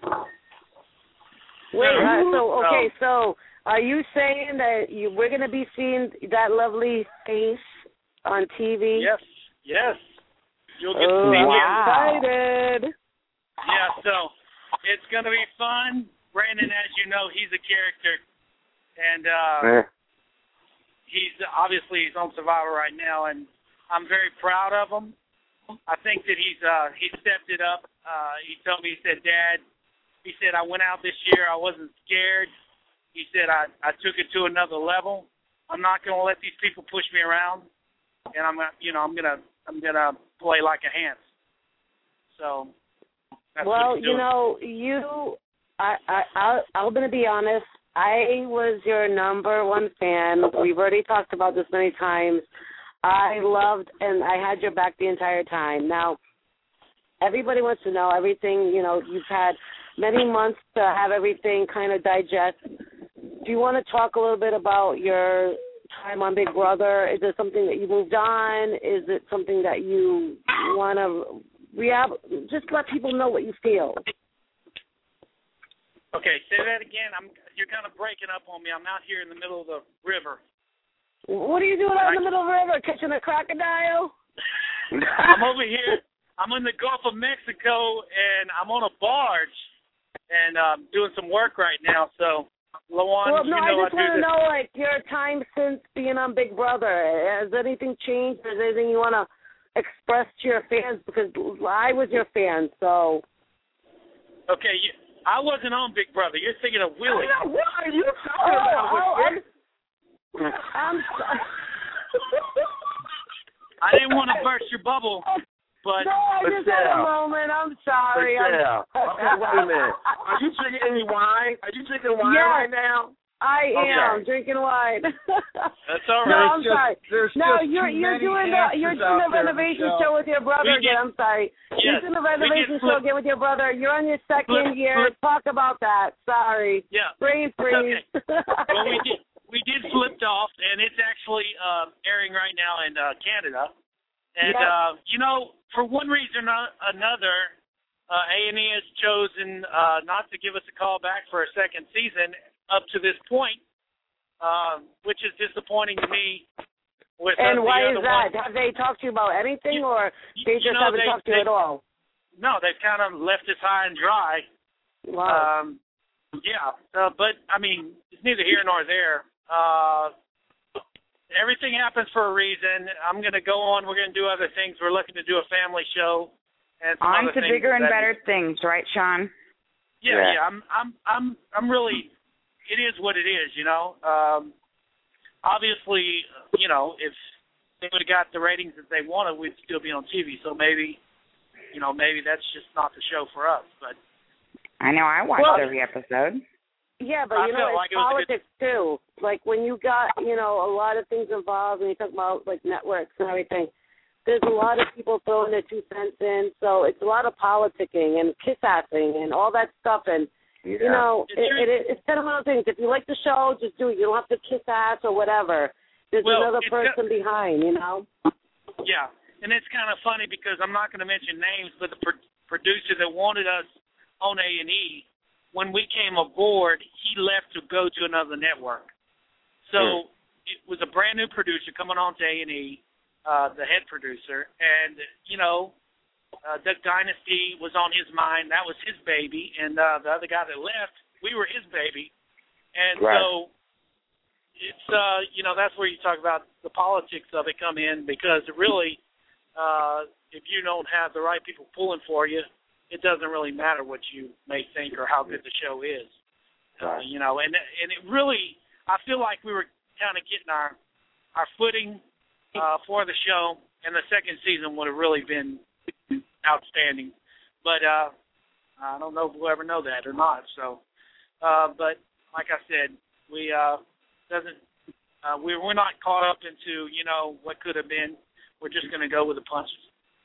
Wait, uh, so, So- okay, so are you saying that you, we're going to be seeing that lovely face on T V? Yes, yes. You'll get Oh, to see I'm me. excited. Yeah, so it's going to be fun. Brandon, as you know, he's a character, and uh, Yeah. he's obviously he's on Survivor right now, and I'm very proud of him. I think that he's uh, he stepped it up. Uh, he told me, he said, Dad, he said, I went out this year, I wasn't scared. He said, I, I took it to another level. I'm not going to let these people push me around, and I'm gonna, you know, I'm gonna I'm gonna play like a Hans. So. That's what Well, he's you doing. know, you, I, I, I, I'm going to be honest. I was your number one fan. We've already talked about this many times. I loved and I had your back the entire time. Now, everybody wants to know everything. You know, you've had many months to have everything kind of digest. Do you want to talk a little bit about your time on Big Brother? Is it something that you moved on? Is it something that you want to real? Just let people know what you feel. Okay, say that again. I'm you're kind of breaking up on me. I'm out here in the middle of the river. What are you doing out in the middle of the river? Catching a crocodile? I'm over here. I'm in the Gulf of Mexico, and I'm on a barge, and um, doing some work right now. So, Lawan, well, no, you know I just I want to do know, like, your time since being on Big Brother. Has anything changed? Is there anything you want to express to your fans? Because I was your fan, so. Okay, you, I wasn't on Big Brother. You're thinking of Willie. I know, what are you talking oh, about? Oh, I'm, I'm sorry. I didn't want to burst your bubble, but. No, I just had a moment. I'm sorry. Yeah. Okay, wait a minute. Are you drinking any wine? Are you drinking wine yes, right now? I okay. am drinking wine. That's all right. No, I'm just, sorry. No, just you're you're doing the you're doing the renovation there, show with your brother we again. get, I'm sorry. Yes, you're doing the renovation show again with your brother. You're on your second flip, year. flip. Talk about that. Sorry. Yeah. Brain freeze. Okay. Well, we did we did flipped off, and it's actually uh, airing right now in uh, Canada. And, yep. uh, you know, for one reason or another, uh, A and E has chosen uh, not to give us a call back for a second season up to this point, uh, which is disappointing to me. With and uh, why the is that? one. Have they talked to you about anything, you, or they just you know, haven't they, talked to you they, at all? No, they've kind of left us high and dry. Wow. Um, yeah, uh, but, I mean, it's neither here nor there. Uh Everything happens for a reason. I'm going to go on. We're going to do other things. We're looking to do a family show and some on other to things bigger and that, better things, right, Sean? Yeah, yeah. yeah I'm, I'm, I'm, I'm really. It is what it is, you know. Um, obviously, you know, if they would have got the ratings that they wanted, we'd still be on T V. So maybe, you know, maybe that's just not the show for us. But I know I watched well, every episode. Yeah, but I you know, it's like it politics too. Like when you got, you know, a lot of things involved, when you talk about like networks and everything, there's a lot of people throwing their two cents in, so it's a lot of politicking and kiss-assing and all that stuff. And yeah. you know, it, it, it, it's kind of one of those things. If you like the show, just do it. You don't have to kiss-ass or whatever. There's well, another person got, behind, you know. Yeah, and it's kind of funny because I'm not going to mention names, but the pro- producer that wanted us on A and E. When we came aboard, he left to go to another network. So mm. it was a brand new producer coming on to A and E, uh, the head producer, and, you know, uh, Duck Dynasty was on his mind. That was his baby, and uh, the other guy that left, we were his baby. And right. so it's, uh, you know, that's where you talk about the politics of it come in, because really, uh, if you don't have the right people pulling for you, it doesn't really matter what you may think or how good the show is. Uh, you know, and and it really, I feel like we were kind of getting our our footing uh, for the show, and the second season would have really been outstanding. But uh, I don't know if we'll ever know that or not. So, uh, but like I said, we uh, doesn't uh, we we're not caught up into you know what could have been. We're just going to go with the punches.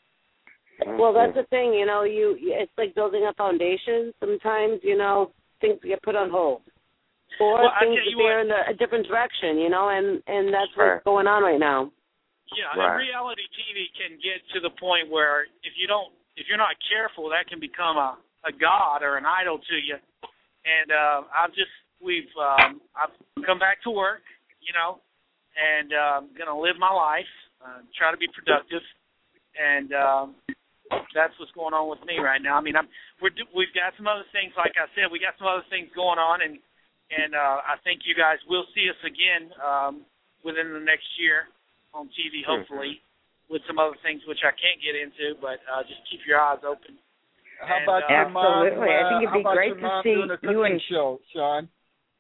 Well, that's the thing, you know, you it's like building a foundation. Sometimes, you know, things get put on hold. Or well, things veer in a, a different direction, you know, and, and that's sure. what's going on right now. Yeah, right. and reality T V can get to the point where if you don't, if you're not careful, that can become a, a god or an idol to you. And uh, I've just, we've, um, I've come back to work, you know, and I'm uh, going to live my life, uh, try to be productive, and um, that's what's going on with me right now. I mean, I'm we're we've got some other things, like I said, we got some other things going on, and and uh, I think you guys will see us again um, within the next year on T V, hopefully, mm-hmm. with some other things which I can't get into, but uh, just keep your eyes open. How and, about uh, your mom? Absolutely, Uh, I think it'd be great to see you and show, Sean.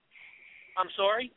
I'm sorry.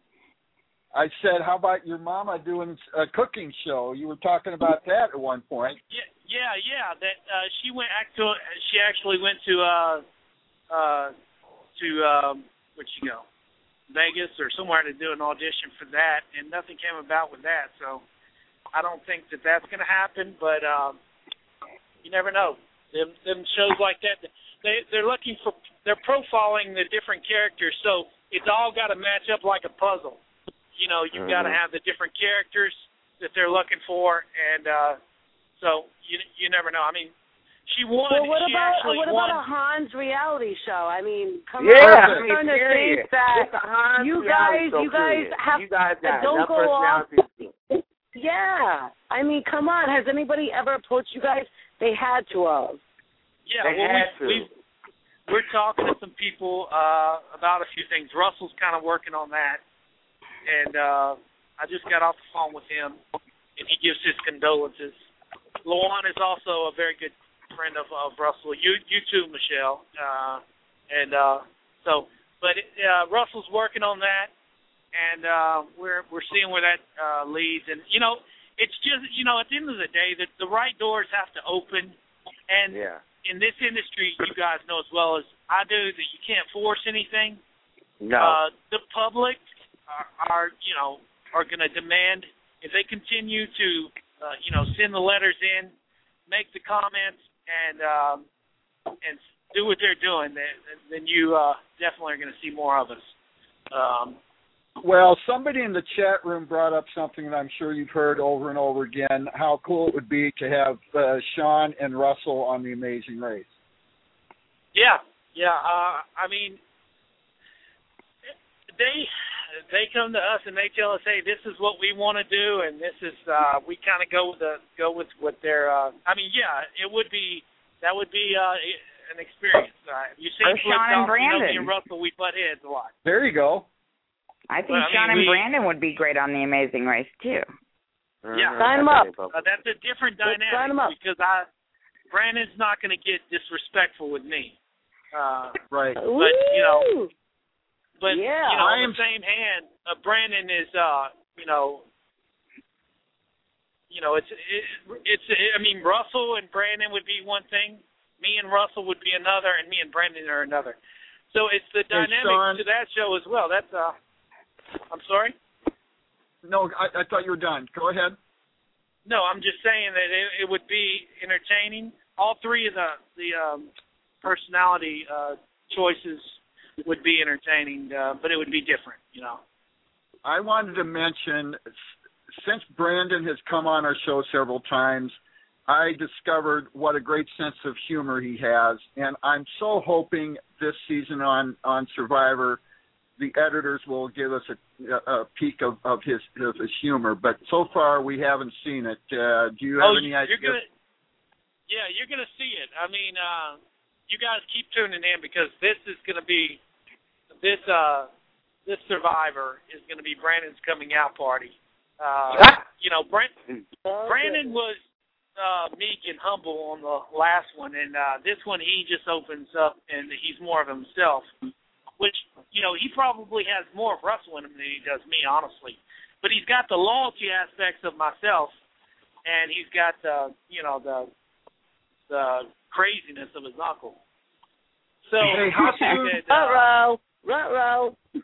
I said, how about your mama doing a cooking show? You were talking about that at one point. Yeah, yeah, yeah. That uh, she went actually. She actually went to uh, uh, to um, where'd she go? Vegas or somewhere to do an audition for that, and nothing came about with that. So I don't think that that's going to happen. But um, you never know. Them, them shows like that, they they're looking for. They're profiling the different characters, so it's all got to match up like a puzzle. You know, you've mm-hmm. got to have the different characters that they're looking for, and uh, so you you never know. I mean, she won. Well, what she about actually what won. about a Hans reality show? I mean, come yeah, on, I'm trying to think that you guys, you guys have, you guys got don't enough go off. personality. Yeah, I mean, come on. Has anybody ever approached you guys? They had to have. Yeah, they well, had we've, to. we've we're talking to some people uh, about a few things. Russell's kind of working on that, and uh, I just got off the phone with him, and he gives his condolences. Luan is also a very good friend of, of Russell. You you too, Michelle. Uh, and uh, so, but uh, Russell's working on that, and uh, we're we're seeing where that uh, leads. And you know, it's just you know, at the end of the day, that the right doors have to open, and. Yeah. In this industry, you guys know as well as I do that you can't force anything. No. Uh, the public are, are you know, are going to demand, if they continue to, uh, you know, send the letters in, make the comments, and um, and do what they're doing, then, then you uh, definitely are going to see more of us. Um, Well, somebody in the chat room brought up something that I'm sure you've heard over and over again, how cool it would be to have uh, Sean and Russell on The Amazing Race. Yeah, yeah. Uh, I mean, they they come to us and they tell us, hey, this is what we want to do, and this is uh, we kind of go with the go with what their. Uh, I mean, yeah, it would be that would be uh, an experience. Uh, you see, Sean and Brandon. You know, me and Russell, we butt heads a lot. There you go. I think well, I Sean mean, and we, Brandon would be great on The Amazing Race, too. Yeah. Sign them up. Uh, that's a different Let's dynamic sign 'em up. because I, Brandon's not going to get disrespectful with me. Uh, right. But, you know, but, yeah. you know, I on the same hand, uh, Brandon is, uh, you know, you know, it's, it, it's, I mean, Russell and Brandon would be one thing. Me and Russell would be another, and me and Brandon are another. So it's the dynamic Sean, to that show as well. That's, uh, I'm sorry? No, I, I thought you were done. Go ahead. No, I'm just saying that it, it would be entertaining. All three of the the um, personality uh, choices would be entertaining, uh, but it would be different, you know. I wanted to mention, since Brandon has come on our show several times, I discovered what a great sense of humor he has, and I'm so hoping this season on, on Survivor the editors will give us a, a peek of, of his of his humor, but so far we haven't seen it. Uh, do you have oh, any you're idea? Gonna, yeah, you're going to see it. I mean, uh, you guys keep tuning in because this is going to be this uh, this Survivor is going to be Brandon's coming out party. Uh, you know, Brent, Brandon was uh, meek and humble on the last one, and uh, this one he just opens up and he's more of himself. Which, you know, he probably has more of Russell in him than he does me, honestly. But he's got the loyalty aspects of myself, and he's got the, you know, the the craziness of his uncle. So, hey, how soon? That, uh, Ruh-roh, ruh-roh.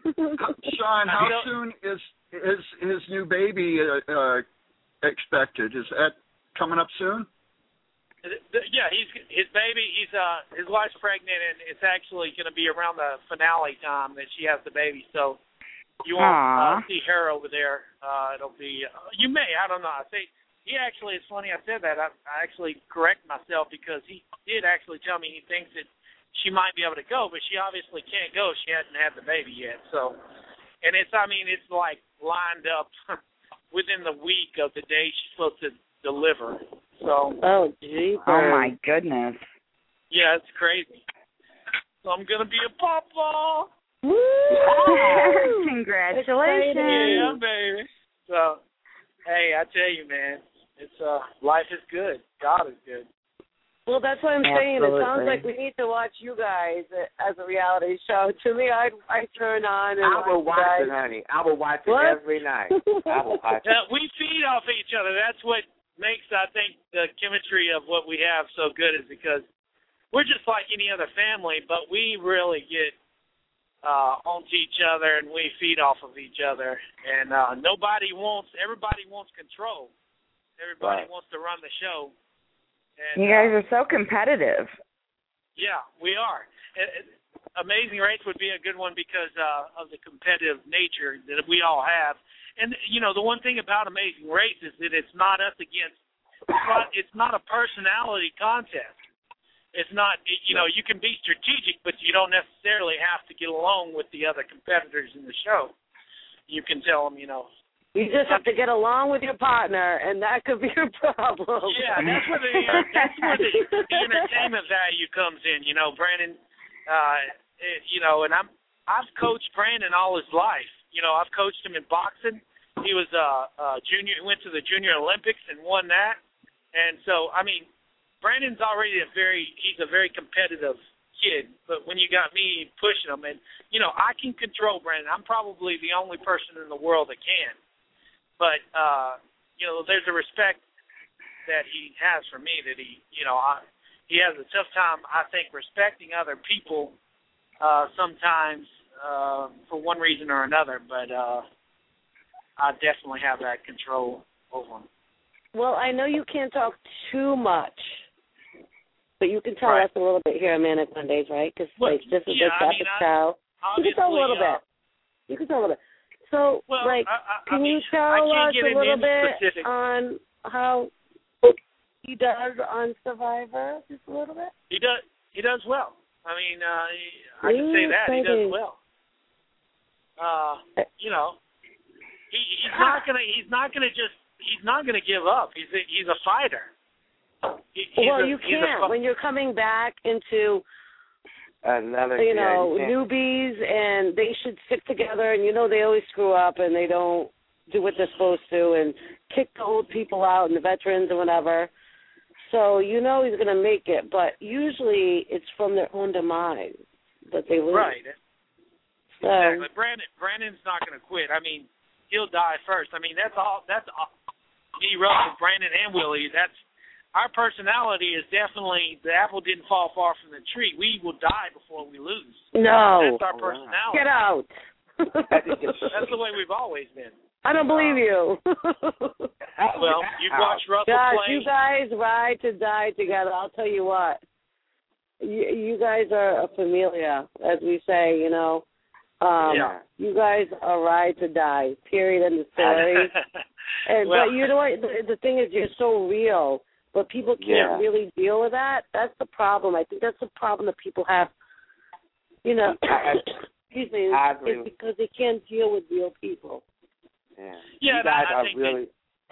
Sean, how so, soon is his his new baby uh, uh, expected? Is that coming up soon? Yeah, he's his baby. He's uh his wife's pregnant, and it's actually going to be around the finale time that she has the baby. So you won't uh, see her over there. Uh, it'll be uh, you may I don't know. I say he actually. It's funny I said that. I, I actually correct myself because he did actually tell me he thinks that she might be able to go, but she obviously can't go. She hasn't had the baby yet. So, and it's I mean it's like lined up within the week of the day she's supposed to deliver. So, oh, geez. Oh, my goodness. Yeah, it's crazy. So I'm going to be a papa. Woo! Congratulations. Yeah, baby. So, hey, I tell you, man, it's uh, life is good. God is good. Well, that's what I'm Absolutely. saying. It sounds like we need to watch you guys as a reality show. To me, I I turn on and I will watch watch it, honey. I will watch it what? every night. I will watch it. Uh, we feed off each other. That's what makes, I think, the chemistry of what we have so good is because we're just like any other family, but we really get uh, onto each other and we feed off of each other. And uh, nobody wants, everybody wants control. Everybody Right. wants to run the show. And, You guys uh, are so competitive. Yeah, we are. It, it, Amazing Race would be a good one because uh, of the competitive nature that we all have. And, you know, the one thing about Amazing Race is that it's not us against, it's not, it's not a personality contest. It's not, you know, you can be strategic, but you don't necessarily have to get along with the other competitors in the show. You can tell them, you know. You just have to get along with your partner, and that could be your problem. Yeah, that's where the, that's where the, the entertainment value comes in. You know, Brandon, uh, it, you know, and I'm I've coached Brandon all his life. You know, I've coached him in boxing. He was uh, uh, junior. He went to the Junior Olympics and won that. And so, I mean, Brandon's already a very he's a very competitive kid. But when you got me pushing him, and you know, I can control Brandon. I'm probably the only person in the world that can. But uh, you know, there's a respect that he has for me that he, you know, I, he has a tough time, I think, respecting other people uh, sometimes uh, for one reason or another, but uh, I definitely have that control over him. Well, I know you can't talk too much, but you can tell right. us a little bit here on Manic Mondays, right? Because well, like, this is yeah, the I mean, show. You can tell a little uh, bit. You can tell a little bit. So, well, like, I, I, can I mean, you tell us a little bit specific. on how he does on Survivor, just a little bit? He does. He does well. I mean, uh, he, I can say that he does well. Uh, you know, he, he's not gonna. He's not gonna just. He's not gonna give up. He's a, he's a fighter. He, well, a, you can't when you're coming back into another. You yeah, know, you newbies, and they should stick together. And you know, they always screw up, and they don't do what they're supposed to, and kick the old people out and the veterans and whatever. So you know he's going to make it, but usually it's from their own demise that they lose. Right. So, exactly. Brandon, Brandon's not going to quit. I mean, he'll die first. I mean, that's all. That's all. Me, Russell, Brandon, and Willie. That's our personality is definitely the apple didn't fall far from the tree. We will die before we lose. No. That's our personality. Get out. That's the way we've always been. I don't believe you. Well, you've watched Russell Gosh, play. you guys ride to die together. I'll tell you what. You, you guys are a familia, as we say, you know. Um, yeah. You guys are ride to die, period, end of story. and, well, but you know what? The, the thing is, you're so real, but people can't yeah. really deal with that. That's the problem. I think that's the problem that people have, you know, excuse me, I is because they can't deal with real people. Yeah, yeah you guys that, I are think really.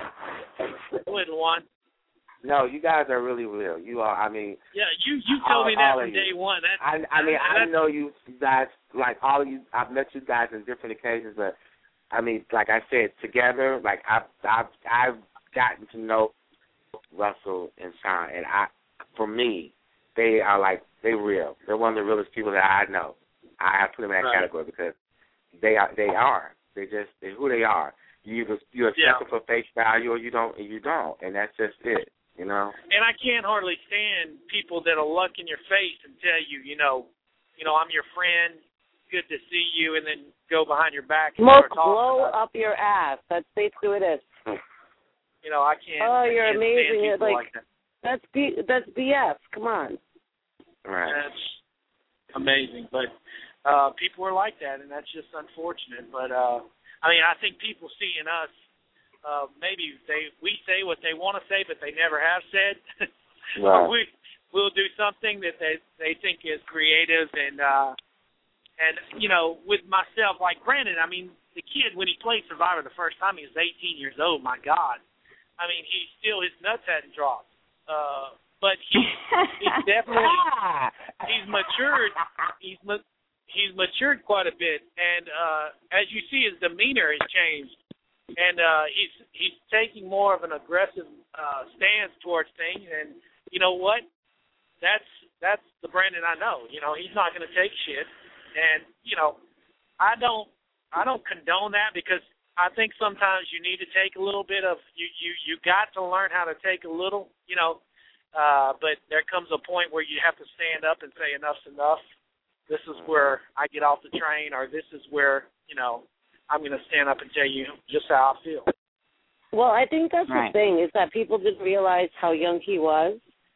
Little one. No, you guys are really real. You are. I mean. Yeah, you you told all, me that all from day one. That, I I mean that, I know you guys like all of you. I've met you guys in different occasions, but I mean, like I said, together, like I've I've I've gotten to know Russell and Sean, and I, for me, they are like they real. They're one of the realest people that I know. I have to put them in that right. category because they are they are. They just they're who they are. You either you accept yeah. it for face value or you don't. You don't, and that's just it. You know. And I can't hardly stand people that'll look in your face and tell you, you know, you know, I'm your friend. Good to see you, and then go behind your back and Smoke start talking blow about up your ass. That's basically what it is. You know, I can't. Oh, I you're can't amazing. Stand people Like, like that. that's B. That's B S. Come on. Right. That's amazing, but uh, people are like that, and that's just unfortunate. But uh, I mean, I think people see in us. Uh, maybe they we say what they want to say, but they never have said. Right. Or we we'll do something that they they think is creative, and uh, and you know, with myself, like Brandon, I mean, the kid when he played Survivor the first time, he was eighteen years old. My God, I mean, he still his nuts hadn't dropped, uh, but he he's definitely he's matured. He's he's matured quite a bit, and uh, as you see, his demeanor has changed. And uh, he's he's taking more of an aggressive uh, stance towards things, and you know what? That's that's the Brandon I know. You know, he's not going to take shit, and you know, I don't I don't condone that because I think sometimes you need to take a little bit of you you you got to learn how to take a little, you know, uh, but there comes a point where you have to stand up and say enough's enough. This is where I get off the train, or this is where you know. I'm going to stand up and tell you just how I feel. Well, I think that's right. the thing, is that people didn't realize how young he was.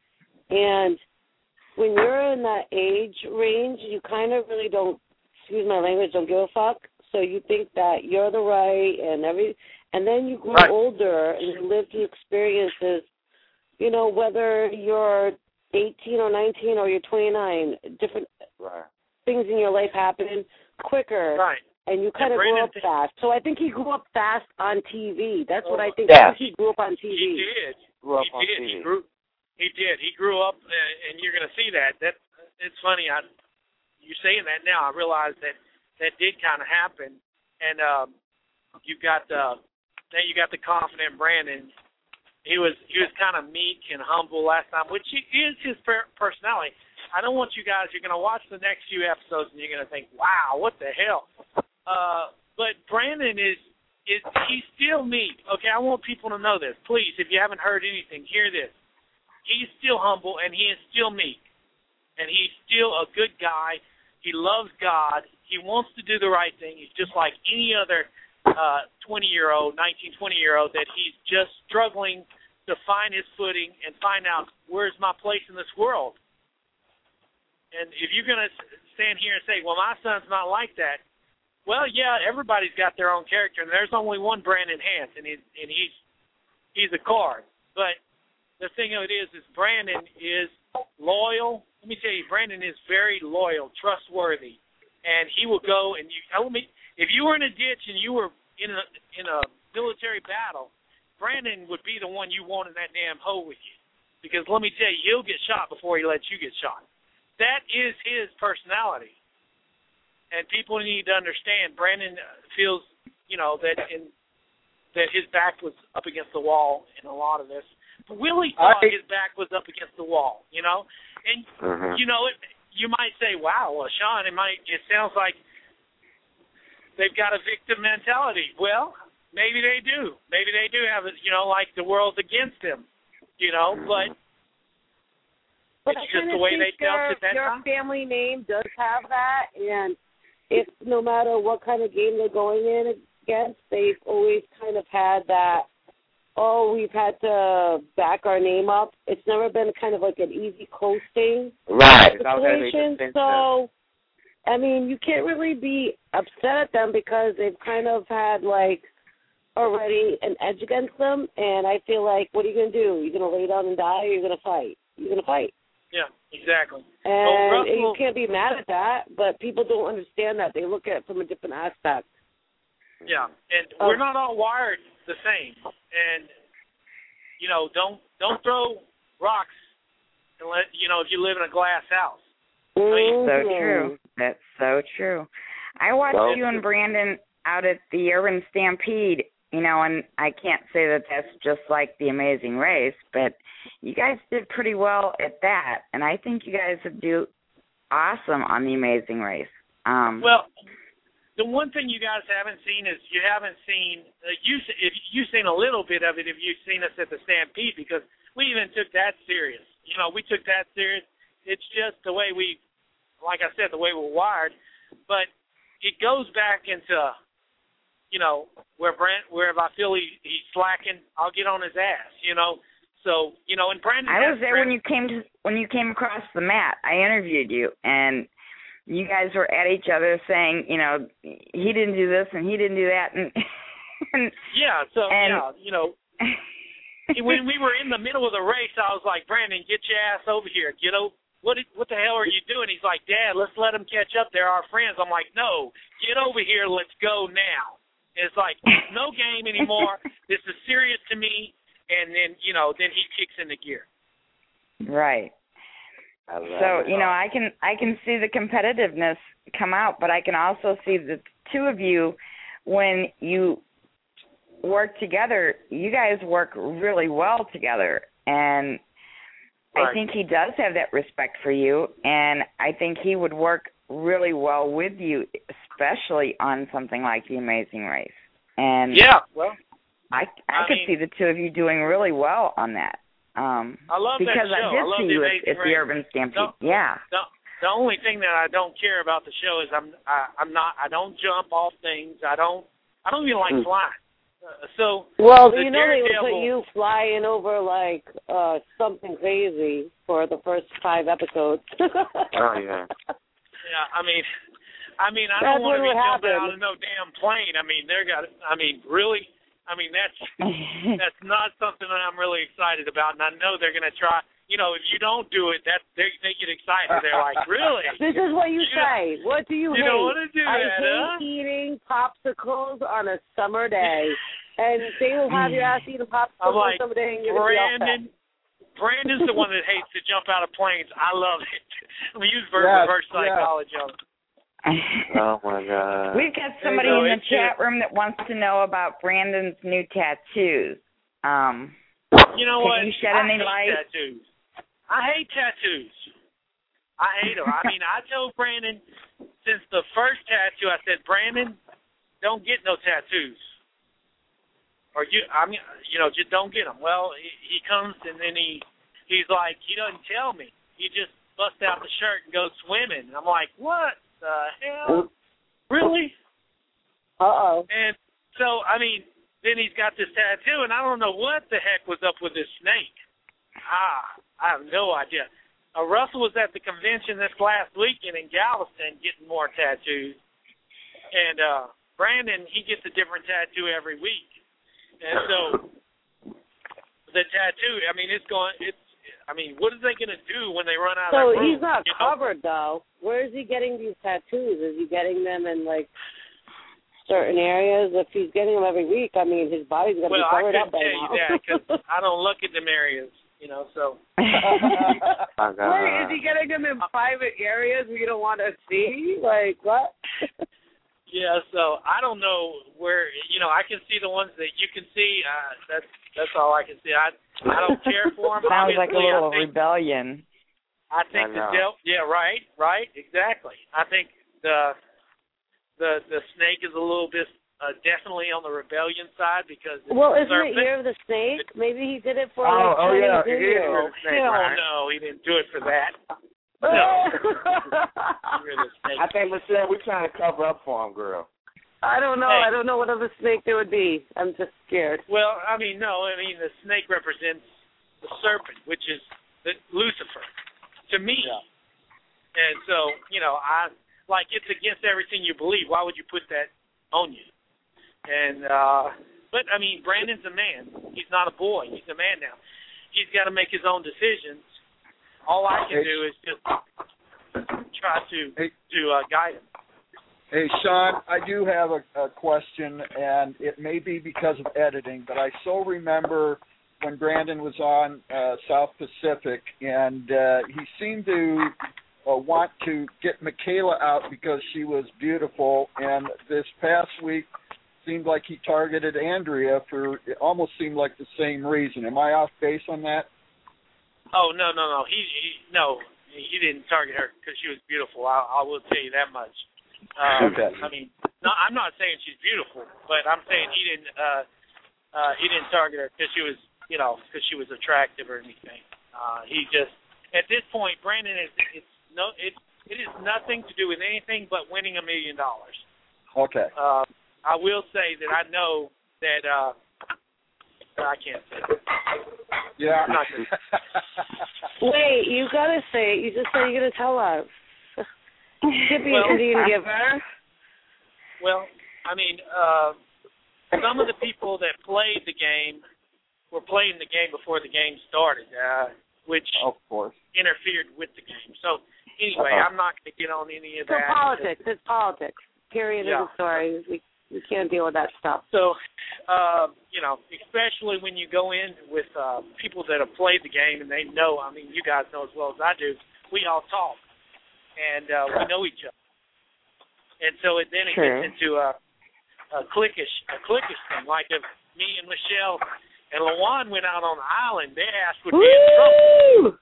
And when you're in that age range, you kind of really don't, excuse my language, don't give a fuck. So you think that you're the right and every, and then you grow right. older and you live through experiences, you know, whether you're eighteen or nineteen or you're twenty-nine, different right. things in your life happen quicker. Right. And you kind and of Brandon grow up fast. So I think he grew up fast on T V. That's what I think. Yeah. He grew up on T V. He did. Grew up he on did. T V. He grew. He did. He grew up, uh, and you're going to see that. That it's funny. I you're saying that now, I realize that that did kind of happen. And um, you've got uh, then you got the confident Brandon. He was he was kind of meek and humble last time, which is his personality. I don't want you guys. You're going to watch the next few episodes and you're going to think, "Wow, what the hell?" Uh, but Brandon is is he's still meek. Okay, I want people to know this. Please, if you haven't heard anything, hear this. He's still humble and he is still meek, and he's still a good guy. He loves God. He wants to do the right thing. He's just like any other uh, twenty-year-old, nineteen, twenty-year-old that he's just struggling to find his footing and find out where's my place in this world. And if you're going to stand here and say, well, my son's not like that, well, yeah, everybody's got their own character, and there's only one Brandon Hance, and, he's, and he's he's a card. But the thing of it is, is Brandon is loyal. Let me tell you, Brandon is very loyal, trustworthy, and he will go and you. Tell me, if you were in a ditch and you were in a in a military battle, Brandon would be the one you want in that damn hole with you, because let me tell you, he'll get shot before he lets you get shot. That is his personality. And people need to understand, Brandon feels, you know, that in that his back was up against the wall in a lot of this. But Willie thought I, his back was up against the wall, you know. And, uh-huh. you know, it, you might say, wow, well, Sean, it might it sounds like they've got a victim mentality. Well, maybe they do. Maybe they do have it, you know, like the world's against them, you know, but But it's I just the way they dealt at that your time. Your family name does have that, and if no matter what kind of game they're going in against, they've always kind of had that, oh, we've had to back our name up. It's never been kind of like an easy coasting right. situation. So, I mean, you can't really be upset at them because they've kind of had, like, already an edge against them, and I feel like, what are you going to do? You're going to lay down and die, or you're going to fight? You're going to fight. Yeah, exactly. And well, Russell, you can't be mad at that, but people don't understand that. They look at it from a different aspect. Yeah, and oh. we're not all wired the same. And, you know, don't don't throw rocks unless, you know, if you live in a glass house. Mm-hmm. So true. That's so true. I watched well, you and Brandon out at the Urban Stampede, you know, and I can't say that that's just like The Amazing Race, but you guys did pretty well at that, and I think you guys would do awesome on The Amazing Race. Um, well, the one thing you guys haven't seen is you haven't seen uh, you. If you've seen a little bit of it, if you've seen us at the Stampede, because we even took that serious. You know, we took that serious. It's just the way we, like I said, the way we're wired. But it goes back into, you know, where Brent, where if I feel he, he's slacking, I'll get on his ass. You know. So, you know, and Brandon. I was there when you came to when you came across the mat. I interviewed you, and you guys were at each other saying, you know, he didn't do this and he didn't do that, and, and yeah. So and, yeah, you know, when we were in the middle of the race, I was like, Brandon, get your ass over here. Get over. What what the hell are you doing? He's like, Dad, let's let them catch up. They're our friends. I'm like, no, get over here. Let's go now. And it's like, no game anymore. This is serious to me. And then, you know, then he kicks into gear. Right. So, you know, I can I can see the competitiveness come out, but I can also see the two of you, when you work together, you guys work really well together. And right. I think he does have that respect for you, and I think he would work really well with you, especially on something like The Amazing Race. And yeah, well. I I, I could mean, see the two of you doing really well on that. Um, I love because that show. I did I love see the you at, at the Urban Stampede. No, yeah. The, the only thing that I don't care about the show is I'm I, I'm not I don't jump off things. I don't I don't even like flying. Uh, so well, the you know they Daredevil, would put you flying over like uh something crazy for the first five episodes. Oh yeah. Yeah, I mean. I mean, I That's don't want to be jumping happen. out of no damn plane. I mean, they're got. I mean, really. I mean, that's that's not something that I'm really excited about, and I know they're going to try. You know, if you don't do it, that they they get excited. They're like, really? This is what you, you say. Know, what do you, you hate? Don't want to do I that, hate huh? eating popsicles on a summer day, and they will have your ass eating popsicles I'm like, on a summer day, and you're Brandon, Brandon's the one that hates to jump out of planes. I love it. We use ver- Yes, reverse psychology on it. Oh my God. We've got somebody No, in the it's chat just- room that wants to know about Brandon's new tattoos. Um, You know can what? you shed I any hate light? tattoos. I hate tattoos. I hate them. I mean, I told Brandon since the first tattoo, I said, Brandon, don't get no tattoos. Or you, I mean, you know, just don't get them. Well, he, he comes and then he, he's like, he doesn't tell me. He just busts out the shirt and goes swimming. And I'm like, what the hell? Really? Uh-oh. And so, I mean, then he's got this tattoo, and I don't know what the heck was up with this snake. Ah, I have no idea. Uh, Russell was at the convention this last weekend in Galveston getting more tattoos. And uh, Brandon, he gets a different tattoo every week. And so the tattoo, I mean, it's going, it's, I mean, what are they going to do when they run out So of that room? he's not you know? covered, though. Where is he getting these tattoos? Is he getting them in, like, certain areas? If he's getting them every week, I mean, his body's going to Well, be covered I up couldn't by tell you now. that because I don't look at them areas, you know, so. My God. Wait, is he getting them in private areas we don't want to see? Like, what? Yeah, so I don't know where, you know, I can see the ones that you can see. Uh, that's that's all I can see. I I don't care for them. Sounds like a Obviously, little I think, rebellion. I think I the know. devil, yeah, right, right, exactly. I think the the the snake is a little bit uh, definitely on the rebellion side because it's Well, isn't serpent. it Year of the Snake? Maybe he did it for, Oh, like, oh, Chinese yeah, New it is Year. Year of the Snake, Hell right? no, he didn't do it for that. No. You're the snake. I think Michelle, we're trying to cover up for him, girl. I don't know. Hey. I don't know what other snake there would be. I'm just scared. Well, I mean, no, I mean the snake represents the serpent, which is the Lucifer, to me. Yeah. And so, you know, I like it's against everything you believe. Why would you put that on you? And uh, but I mean, Brandon's a man. He's not a boy. He's a man now. He's got to make his own decisions. All I can Hey. do is just try to Hey. to uh, guide him. Hey, Sean, I do have a, a question, and it may be because of editing, but I so remember when Brandon was on uh, South Pacific, and uh, he seemed to uh, want to get Michaela out because she was beautiful, and this past week seemed like he targeted Andrea for, it almost seemed like the same reason. Am I off base on that? Oh no no no he, he no he didn't target her because she was beautiful. I, I will tell you that much. Um, Okay. I mean, no, I'm not saying she's beautiful, but I'm saying he didn't. Uh, uh, he didn't target her because she was, you know, because she was attractive or anything. Uh, he just, at this point, Brandon is. It's no. It it is nothing to do with anything but winning a million dollars. Okay. Uh, I will say that I know that. Uh, I can't say it. Yeah. I'm not gonna- Wait, you gotta say it. You just said you're gonna tell us. Chippy Well, Indian giver. Well, I mean, uh, some of the people that played the game were playing the game before the game started, uh, which Of course. interfered with the game. So anyway, Uh-oh. I'm not going to get on any of So that. politics. It's politics. Period Yeah. of the story. We we can't deal with that stuff. So, uh, you know, especially when you go in with uh, people that have played the game and they know, I mean, you guys know as well as I do, we all talk. And uh, we know each other, and so it then it True. gets into a, a cliquish, a cliquish thing. Like if me and Michelle and LaJuan went out on the island, their ass would be in trouble.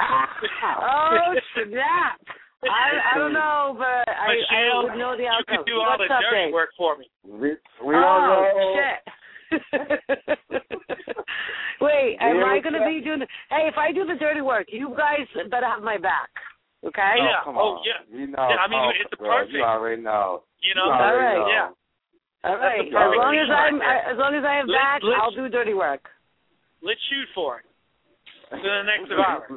Oh snap! I I don't know, but I, I Michelle, would know the you outcome. could do all What's the up, dirty babe? work for me. We, we don't Oh know. shit! Wait, am Yeah, I what's gonna up? be doing? The, hey, if I do the dirty work, you guys better have my back. Okay? Yeah. Come Oh, on. yeah. You know. Yeah, I mean, oh, it's a girl, perfect. You already know. You know, You already All right. know. yeah. All That's right. the As perfect long as team right I'm, there. as long as I have Let's- back, let's- I'll do dirty work. Let's shoot for it. To the next survivor.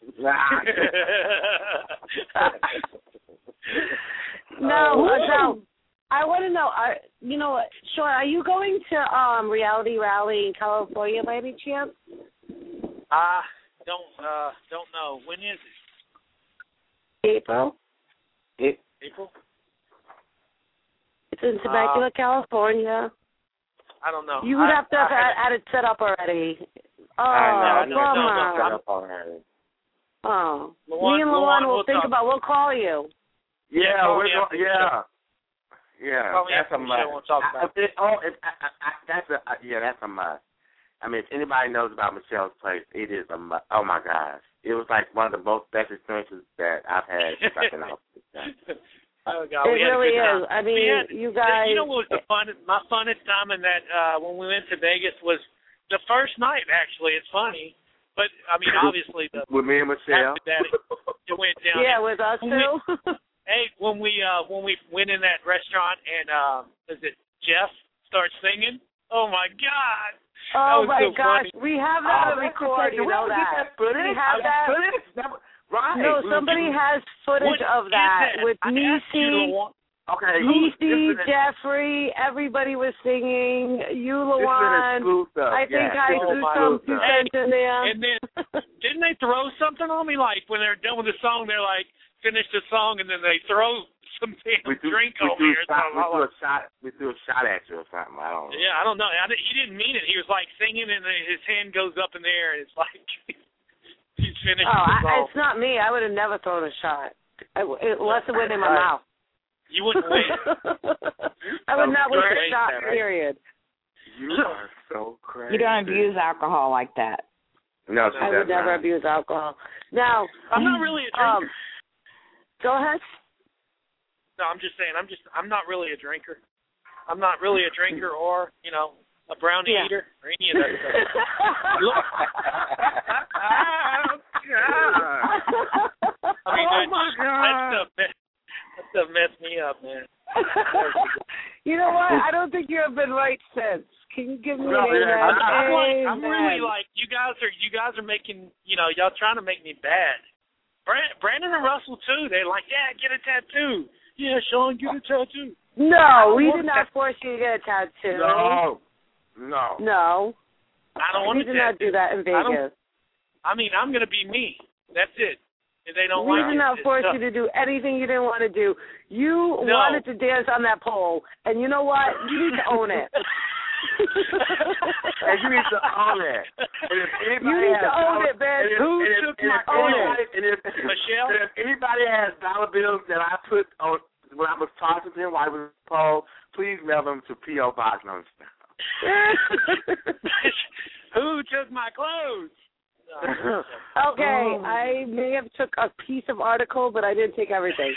No, uh, no. I want to know. Are you know, what, Sean? Are you going to um Reality Rally in California by any chance? I don't uh don't know. When is it? April. It, April? It's in Temecula, Uh, California. I don't know. You would I, have to have I had, had it set up already. Oh, I know. bummer. I know. Up already. Oh, Luan, me and Luan, Luan will we'll think talk. about. We'll call you. Yeah, call we're me going, after the yeah. Yeah, Call me that's after a the must. show, we'll talk I, about I, it, oh, it, I, I, I, that's a uh, yeah, that's a must. I mean, if anybody knows about Michelle's place, it is a must. Oh my gosh, it was like one of the most best experiences that I've had since I've been out. Oh God, It we had really a good is. time. I mean, We had, you guys. You know what was the fun? My funnest time in that uh, when we went to Vegas was the first night. Actually, it's funny, but I mean, obviously the with me and Michelle. after that, it, it went down. Yeah, with us when too. We, hey, when we uh, when we went in that restaurant and uh, is it Jeff starts singing? Oh my God! Oh that was my so gosh, funny. we have that Oh, on that's record. the You know thing. that. We We have that. Footage? Never, right. No, We somebody were- has footage What of is that, with I asked you to Nisi, wa- Okay. Nisi, this is an- Jeffrey. Everybody was singing. You, This is an Luan. exclusive. I think yeah. I Oh, threw my some exclusive. few Hey, cents in there. And then didn't they throw something on me? Like when they're done with the song, they're like finish the song and then they throw some damn We threw, drink we on threw me or a shot, something. we I threw was a shot. We threw a shot at you or something. I don't know. Yeah, I don't know. I, he didn't mean it. He was like singing, and then his hand goes up in the air, and it's like he's finished Oh, the I, song. it's not me. I would have never thrown a shot, I, unless it went in my Right. mouth. You wouldn't wait. I would not waste a Great. shot. Period. You are so crazy. You don't abuse alcohol like that. No, she I does would never not. abuse alcohol. Now, I'm not really a um, drinker. go ahead. No, I'm just saying. I'm just. I'm not really a drinker. I'm not really a drinker, or you know, a brownie Yeah. eater, or any of that stuff. I mean, oh that, my that God. stuff, that stuff messed me up, man. You know what? I don't think you have been right since. Can you give me No, an yeah, amen? I'm, I'm like, I'm Amen. really like, you guys are, you guys are making, you know, y'all trying to make me bad. Brand, Brandon and Russell too. They're like, yeah, get a tattoo. Yeah, Sean, get a tattoo. No, we did not force you to get a tattoo. No. No. No. I don't want We to did not do that in I don't- Vegas. I mean, I'm gonna be me. That's it. If they don't We like did it, not it's force tough. you to do anything you didn't want to do. You No. wanted to dance on that pole, and you know what? You need to own it. And you need to own it. And if anybody You need has to own dollar- it, bitch. and if- Who and if- took and my if own anybody- and if- Michelle? and if anybody has dollar bills that I put on when I was talking to him while I was Paul, please mail them to P O Box number. Who took my clothes? Okay, I may have took a piece of article, but I didn't take everything.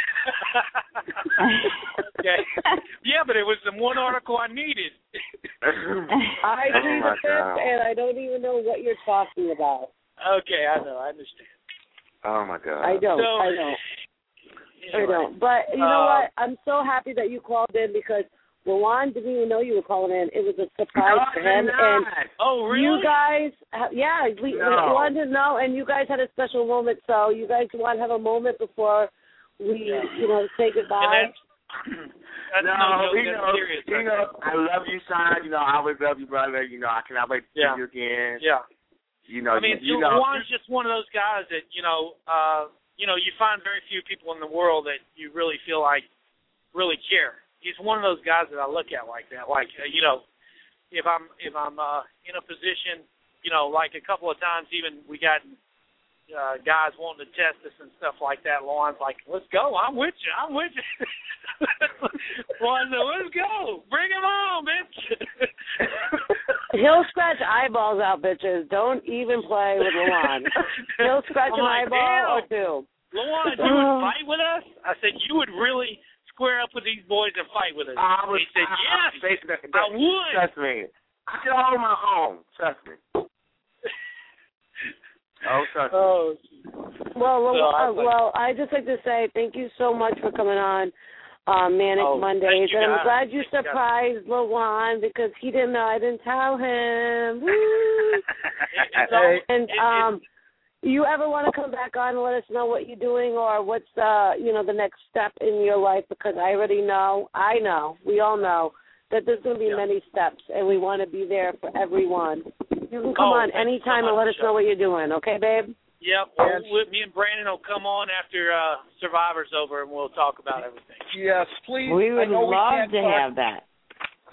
Okay. Yeah, but it was the one article I needed. I Oh, plead my the fifth, God. and I don't even know what you're talking about. Okay, I know, I understand. Oh my God. I don't. So, I don't. I anyway, don't. But you know uh, what? I'm so happy that you called in because Luan didn't even know you were calling in. It was a surprise No, for him, and Oh, really? you guys, ha- yeah, we No. Luan didn't know, and you guys had a special moment. So you guys want to have a moment before we, Yeah. you know, say goodbye. And that's, that's no, no joke, he that's knows, serious. he right knows, I love you, son. You know, I always love you, brother. You know, I cannot wait to Yeah. see you again. Yeah. You know, I mean, you, you know. Juan's just one of those guys that, you know, uh, you know, you find very few people in the world that you really feel like really care. He's one of those guys that I look at like that. Like, uh, you know, if I'm if I'm uh, in a position, you know, like a couple of times even we got uh, guys wanting to test us and stuff like that. Lauren's like, let's go. I'm with you. I'm with you. Lauren said, let's go. Bring him on, bitch. He'll scratch eyeballs out, bitches. Don't even play with Luan. He'll scratch I'm an like, eyeball or damn. two. Lauren, you would fight with us? I said, you would really square up with these boys and fight with us. I was, He said, I, yes, I, I, I, I would. Trust me. I can hold my own. Trust me. Oh, trust me. Oh, Well, So well, I uh, was like- well, I just like to say thank you so much for coming on uh, Manic Oh, Mondays, thank you, and I'm guys. glad you Thank you, guys. surprised Luan because he didn't know. I didn't tell him. Woo! It's all- And it- um, you ever want to come back on and let us know what you're doing or what's uh, you know, the next step in your life? Because I already know, I know, we all know that there's going to be Yeah. many steps, and we want to be there for everyone. You can come Oh, on thank you so anytime much, and let us Michelle. know what you're doing, okay, babe? Yep. Well, we- me and Brandon will come on after uh, Survivor's over, and we'll talk about everything. Yes, please. We I would know we love can't to talk, have that.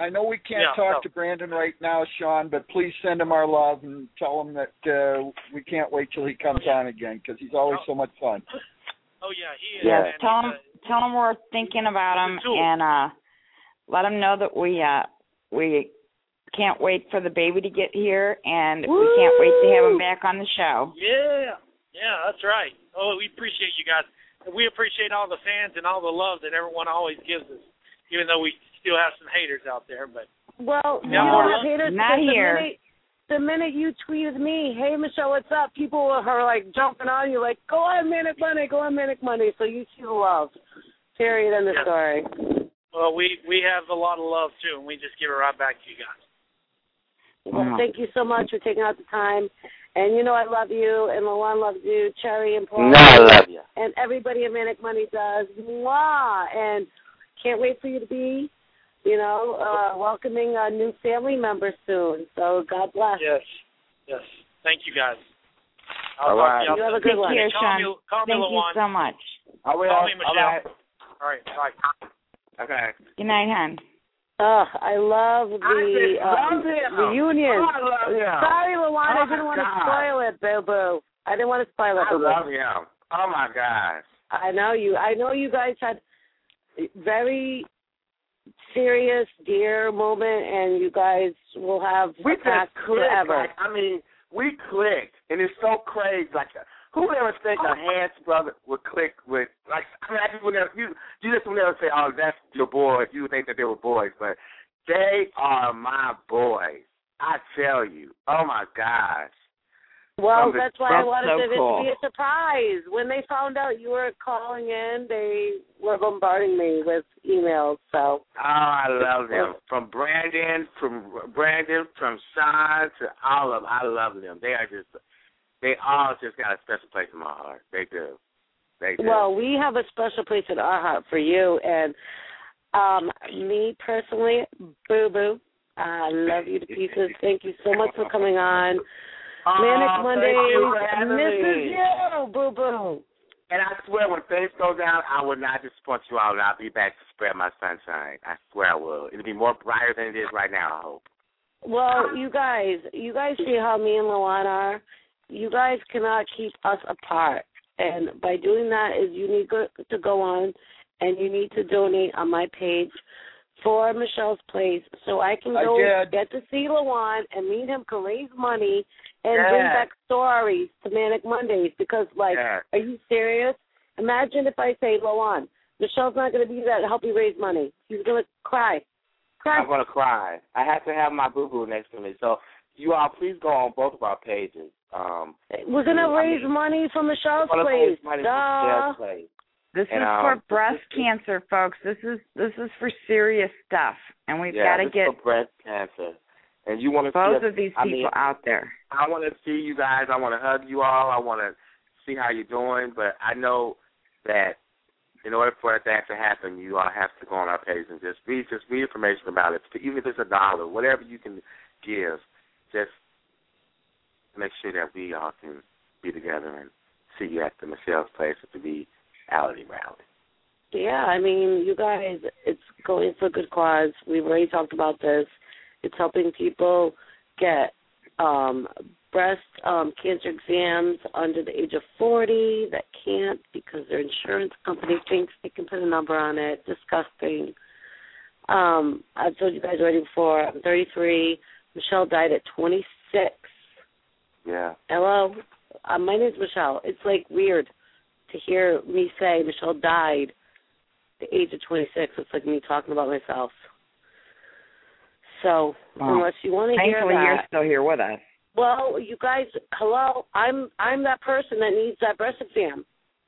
I know we can't Yeah, talk no. to Brandon right now, Sean, but please send him our love and tell him that uh, we can't wait till he comes on again because he's always so much fun. Oh yeah, he is. Yes, man. tell He's him, tell him we're thinking about him, he's a tool. and uh, let him know that we uh, we can't wait for the baby to get here, and Woo! we can't wait to have him back on the show. Yeah, yeah, that's right. Oh, we appreciate you guys. And we appreciate all the fans and all the love that everyone always gives us, even though we still have some haters out there. But Well, yeah, you don't more have love. haters. Not because here. The minute, the minute you tweeted me, hey, Michelle, what's up? People are like jumping on you like, go on Manic Monday, go on Manic Monday. So you see the love. Period. End of Yeah. story. Well, we, we have a lot of love, too, and we just give it right back to you guys. Well, Wow. thank you so much for taking out the time. And you know I love you, and Lawan loves you, Cherry and Paul. No, I love you. And everybody at Manic Money does. Mwah! And can't wait for you to be, you know, uh, welcoming a new family member soon. So God bless. Yes, yes. Thank you, guys. All right. You have a good Take one. care, Call Sean. me, call me Thank you Lawan. so much. I will. Call me Michelle. All right. All right, bye. Okay. Good night, hon. Uh, I love the I just um, love him. reunion. Oh, I love him. Sorry, Lawan, Oh, I didn't my want to God. spoil it, boo boo. I didn't want to spoil it. I boo-boo. love him. Oh my gosh. I know you. I know you guys had very serious, dear moment, and you guys will have We a pact just clicked. forever. Like, I mean, we clicked, and it's so crazy. Like, who would ever think a Hans brother would click with? Like, I mean, I just would never. You, you just would never say, "Oh, that's your boys." You would think that they were boys, but they are my boys. I tell you. Oh my gosh. Well, From the- that's why I That's wanted so it cool. to be a surprise. When they found out you were calling in, they were bombarding me with emails. So. Oh, I love them. From Brandon, from Brandon, from Sean to all of them. I love them. They are just, they all just got a special place in my heart. They do. They do. Well, we have a special place in our heart for you, and um, me personally, Boo Boo, I love you to pieces. Thank you so much for coming on. Oh, Manic thank Mondays, you for having Missus me. You, Boo Boo. And I swear, when things go down, I will not disappoint you all, and I'll be back to spread my sunshine. I swear I will. It'll be more brighter than it is right now, I hope. Well, you guys, you guys see how me and Lawan are. You guys cannot keep us apart, and by doing that is you need go, to go on and you need to donate on my page for Michelle's Place so I can I go did. get to see Lawan and me and him can raise money and Yes. bring back stories to Manic Mondays because, like, Yes. are you serious? Imagine if I say, Lawan, Michelle's not going to be there to help you raise money. He's going to cry. Cry. I'm going to cry. I have to have my boo-boo next to me. So you all please go on both of our pages. Um, We're going to I raise mean, money for Michelle's we're gonna raise Place. money for Duh. Michelle's Place. This And, is um, for breast cancer, folks. This is this is for serious stuff, and we've yeah, got to this get is for breast cancer. And you want to both see of these I people mean, out there. I want to see you guys. I want to hug you all. I want to see how you're doing. But I know that in order for that to happen, you all have to go on our page and just read, just read information about it. Even if it's a dollar, whatever you can give, just make sure that we all can be together and see you at the Michelle's Place at the reality rally. Yeah, I mean, you guys, it's going for a good cause. We've already talked about this. It's helping people get um, breast um, cancer exams under the age of forty that can't because their insurance company thinks they can put a number on it. Disgusting. Um, I've told you guys already before, I'm thirty-three. Michelle died at twenty-six. Yeah. Hello? Uh, my name's Michelle. It's, like, weird to hear me say Michelle died at the age of twenty-six. It's like me talking about myself. So, Wow. unless you want to hear Thankfully, that. you're still here with us. Well, you guys, hello, I'm I'm that person that needs that breast exam.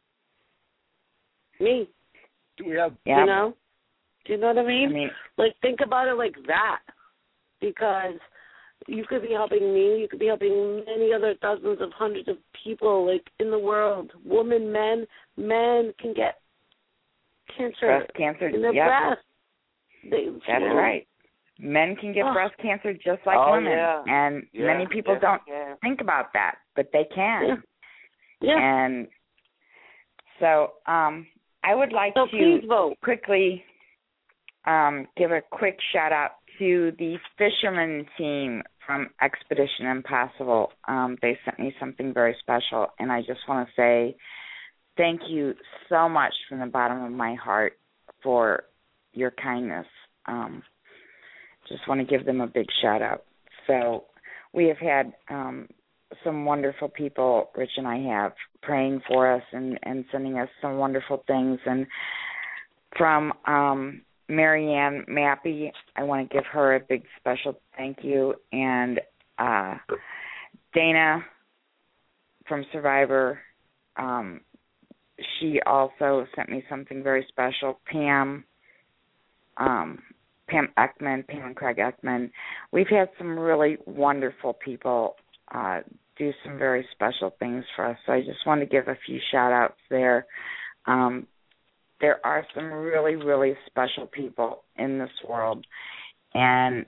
Me, Do we have? Yeah. you know? Do you know what I mean? I mean, Like, think about it like that. Because you could be helping me, you could be helping many other dozens of hundreds of people, like, in the world. Women, men, men can get cancer breast cancer. in their Yep, breast. They, that's you know, right. Men can get Oh. breast cancer just like Oh, women, yeah. and Yeah, many people yes, don't yeah. think about that, but they can. Yeah. Yeah. And so, um, I would like So to please vote. quickly um, give a quick shout out to the fisherman team from Expedition Impossible. Um, they sent me something very special, and I just want to say thank you so much from the bottom of my heart for your kindness. Um, just want to give them a big shout out. So we have had um, some wonderful people, Rich and I have, praying for us and, and sending us some wonderful things. And from um, Marianne Mappy, I want to give her a big special thank you. And uh, Dana from Survivor, um, she also sent me something very special. Pam, um, Pam Ekman, Pam and Craig Ekman. We've had some really wonderful people uh, do some very special things for us. So I just want to give a few shout-outs there. Um, there are some really, really special people in this world. And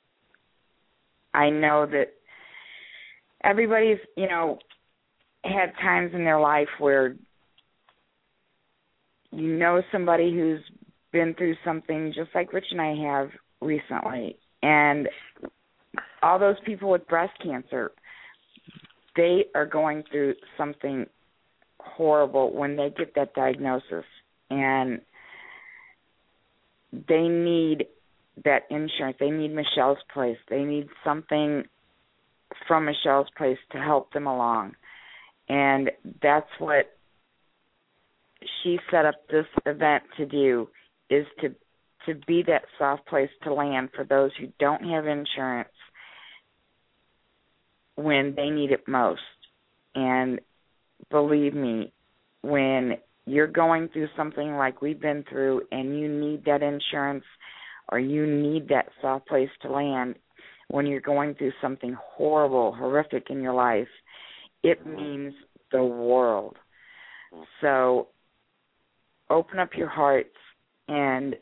I know that everybody's, you know, had times in their life where you know somebody who's been through something just like Rich and I have recently. And all those people with breast cancer, they are going through something horrible when they get that diagnosis. And they need that insurance. They need Michelle's Place. They need something from Michelle's Place to help them along. And that's what she set up this event to do, is to to be that soft place to land for those who don't have insurance when they need it most. And believe me, when you're going through something like we've been through and you need that insurance or you need that soft place to land, when you're going through something horrible, horrific in your life, it means the world. So open up your hearts and,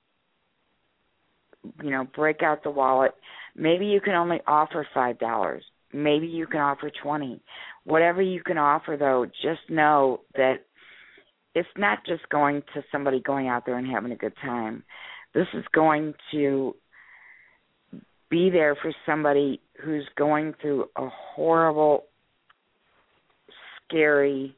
you know, break out the wallet. Maybe you can only offer five dollars. Maybe you can offer twenty dollars. Whatever you can offer, though, just know that it's not just going to somebody going out there and having a good time. This is going to be there for somebody who's going through a horrible, scary,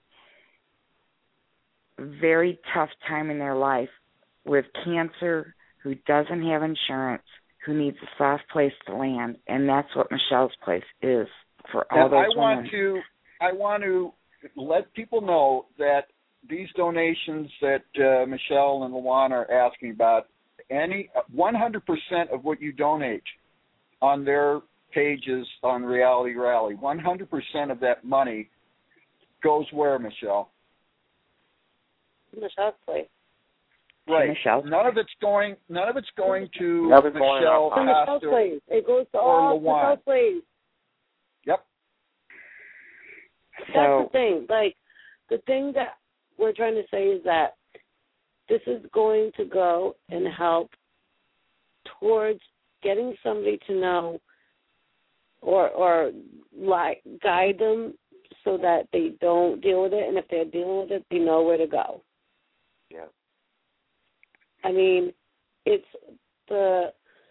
very tough time in their life with cancer, who doesn't have insurance, who needs a soft place to land, and that's what Michelle's Place is for all and those I want women. to, I want to let people know that these donations that uh, Michelle and Luana are asking about, any one hundred percent of what you donate on their pages on Reality Rally, one hundred percent of that money goes where, Michelle? Michelle's Place. Right. Michelle. None of it's going. None of it's going to Nothing's going Michelle on. Michelle's Costa Place. It goes to or all Luana. Michelle's Place. Yep. That's So, the thing. Like, the thing that we're trying to say is that this is going to go and help towards getting somebody to know or or like guide them so that they don't deal with it, and if they're dealing with it, they know where to go. Yeah. I mean, it's the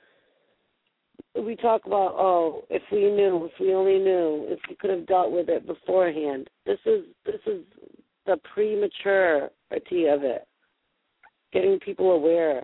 we talk about, oh, if we knew, if we only knew, if we could have dealt with it beforehand. This is this is the prematurity of it. Getting people aware.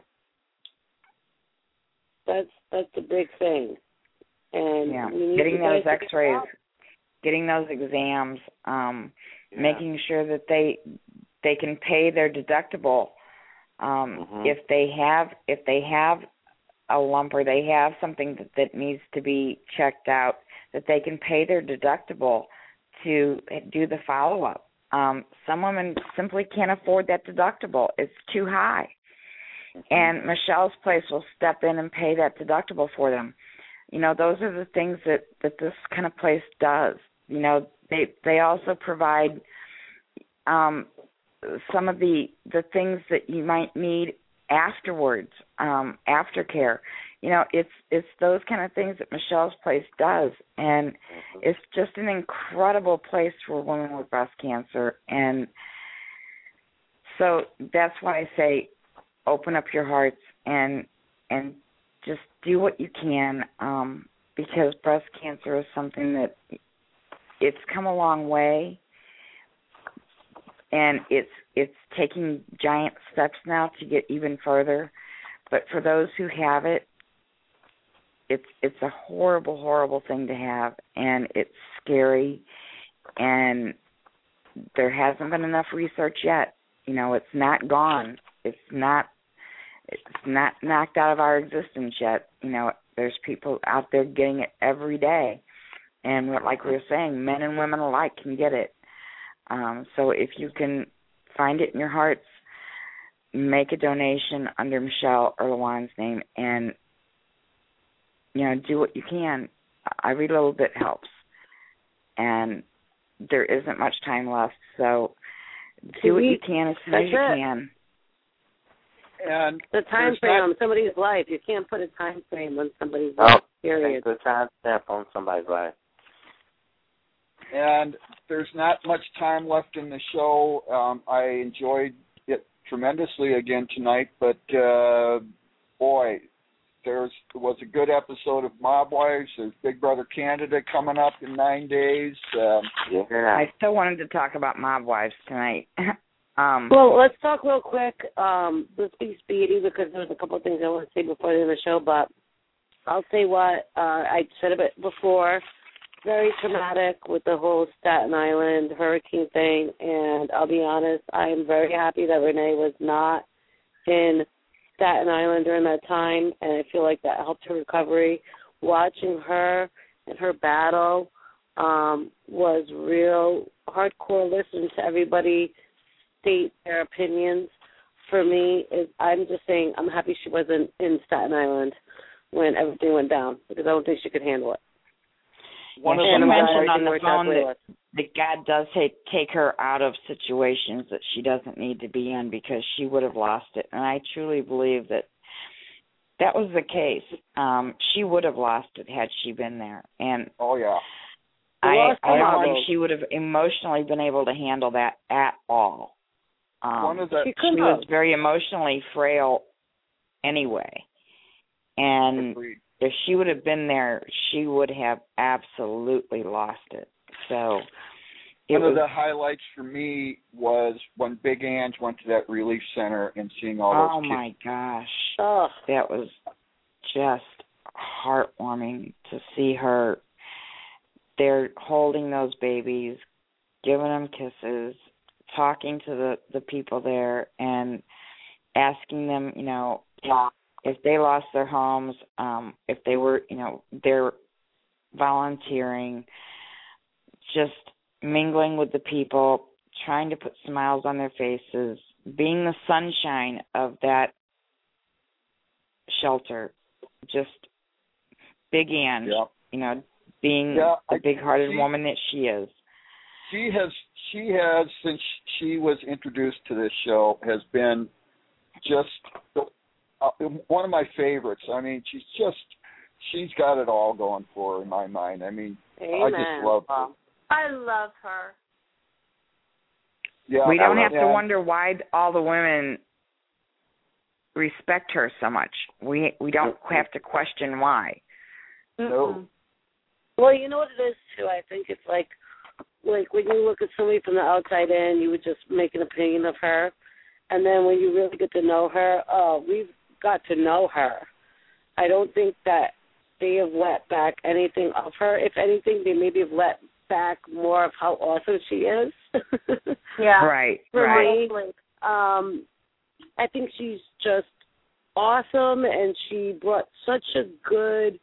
That's that's the big thing. And yeah, we need getting you guys those to get x-rays, out. getting those exams, um, Yeah. making sure that they they can pay their deductible. Um, Mhm. If they have if they have a lump or they have something that, that needs to be checked out, that they can pay their deductible to do the follow-up. Um, some women simply can't afford that deductible. It's too high. And Michelle's Place will step in and pay that deductible for them. You know, those are the things that, that this kind of place does. You know, they they also provide um, some of the, the things that you might need afterwards, um, aftercare. You know, it's it's those kind of things that Michelle's Place does, and mm-hmm. it's just an incredible place for women with breast cancer. And so that's why I say, open up your hearts and and just do what you can, um, because breast cancer is something that it's come a long way, and it's it's taking giant steps now to get even further. But for those who have it, it's it's a horrible, horrible thing to have, and it's scary, and there hasn't been enough research yet. You know, it's not gone. It's not it's not knocked out of our existence yet. You know, there's people out there getting it every day, and like we were saying, men and women alike can get it. Um, so if you can find it in your hearts, make a donation under Michelle or LaJuan's name, and you know, do what you can. Every little bit helps, and there isn't much time left. So do what you can as soon as you can. And the time frame on somebody's life, you can't put a time frame on somebody's life. Period. Good time stamp on somebody's life. And there's not much time left in the show. Um, I enjoyed it tremendously again tonight, but uh, boy, there's there was a good episode of Mob Wives. There's Big Brother Canada coming up in nine days. Um, yeah. I still wanted to talk about Mob Wives tonight. um, well, let's talk real quick. Um, let's be speedy because there's a couple of things I want to say before the end of the show, but I'll say what uh, I said a bit before. Very traumatic with the whole Staten Island hurricane thing, and I'll be honest, I am very happy that Renee was not in Staten Island during that time, and I feel like that helped her recovery. Watching her and her battle um, was real hardcore. Listening to everybody state their opinions. For me, is I'm just saying I'm happy she wasn't in Staten Island when everything went down because I don't think she could handle it. One yeah, she mentioned on the phone that, that God does take, take her out of situations that she doesn't need to be in because she would have lost it. And I truly believe that that was the case. Um, she would have lost it had she been there. And oh, yeah. I, I don't think she would have emotionally been able to handle that at all. Um, One of the, she she was very emotionally frail anyway. And Agreed. If she would have been there, she would have absolutely lost it. So it one was, of the highlights for me was when Big Ange went to that relief center and seeing all oh those kids. Oh my gosh, oh. that was just heartwarming to see her there holding those babies, giving them kisses, talking to the the people there, and asking them, you know. If they lost their homes, um, if they were, you know, they're volunteering, just mingling with the people, trying to put smiles on their faces, being the sunshine of that shelter, just Big Ange, yeah. you know, being yeah, the big-hearted she, woman that she is. She has, she has, since she was introduced to this show, has been just Uh, one of my favorites. I mean, she's just, she's got it all going for her in my mind. I mean, Amen. I just love her. I love her. Yeah, we don't I, have yeah. to wonder why all the women respect her so much. We we don't have to question why. No. Well, you know what it is, too? I think it's like, like when you look at somebody from the outside in, you would just make an opinion of her. And then when you really get to know her, oh, we've got to know her. I don't think that they have let back anything of her. If anything, they maybe have let back more of how awesome she is. yeah. Right, For right. me, um, I think she's just awesome, and she brought such a good,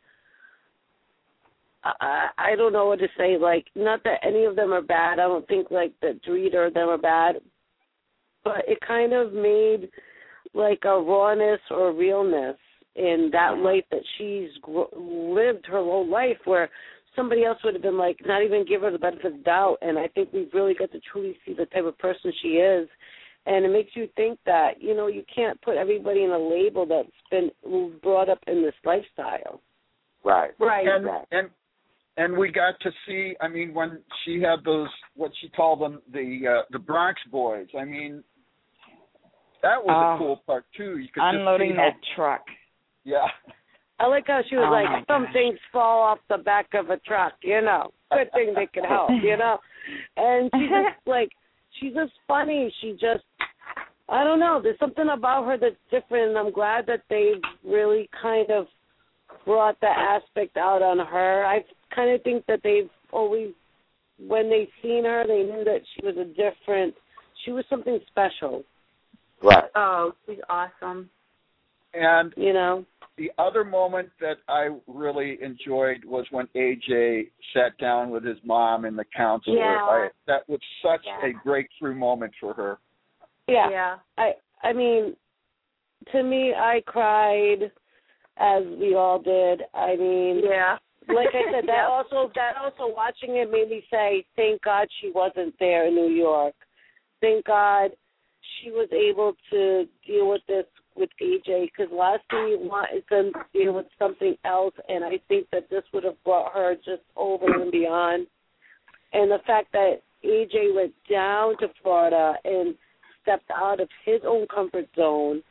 I, I don't know what to say, like, not that any of them are bad. I don't think, like, that either of them are bad. But it kind of made like a rawness or realness in that life that she's gr- lived her whole life, where somebody else would have been like, not even give her the benefit of the doubt. And I think we've really got to truly see the type of person she is. And it makes you think that, you know, you can't put everybody in a label that's been brought up in this lifestyle. Right. Right. And, and and we got to see, I mean, when she had those, what she called them, the uh, the Bronx Boys. I mean, that was oh, a cool part too. You could unloading just see how, that truck. Yeah. I like how she was Oh, my like, some gosh. things fall off the back of a truck, you know. Good thing they can help, you know. And she's just like, she's just funny. She just, I don't know. There's something about her that's different, and I'm glad that they've really kind of brought that aspect out on her. I kind of think that they've always, when they seen her, they knew that she was a different, she was something special. Right. Oh, she's awesome. And you know, the other moment that I really enjoyed was when A J sat down with his mom and the counselor. Yeah. I, that was such Yeah. a breakthrough moment for her. yeah. Yeah. I I mean, to me, I cried, as we all did. I mean, Yeah. like I said, that Yeah. also that also watching it made me say, thank God she wasn't there in New York. Thank God she was able to deal with this with A J, because last thing you want is them to deal with something else, and I think that this would have brought her just over and beyond. And the fact that A J went down to Florida and stepped out of his own comfort zone,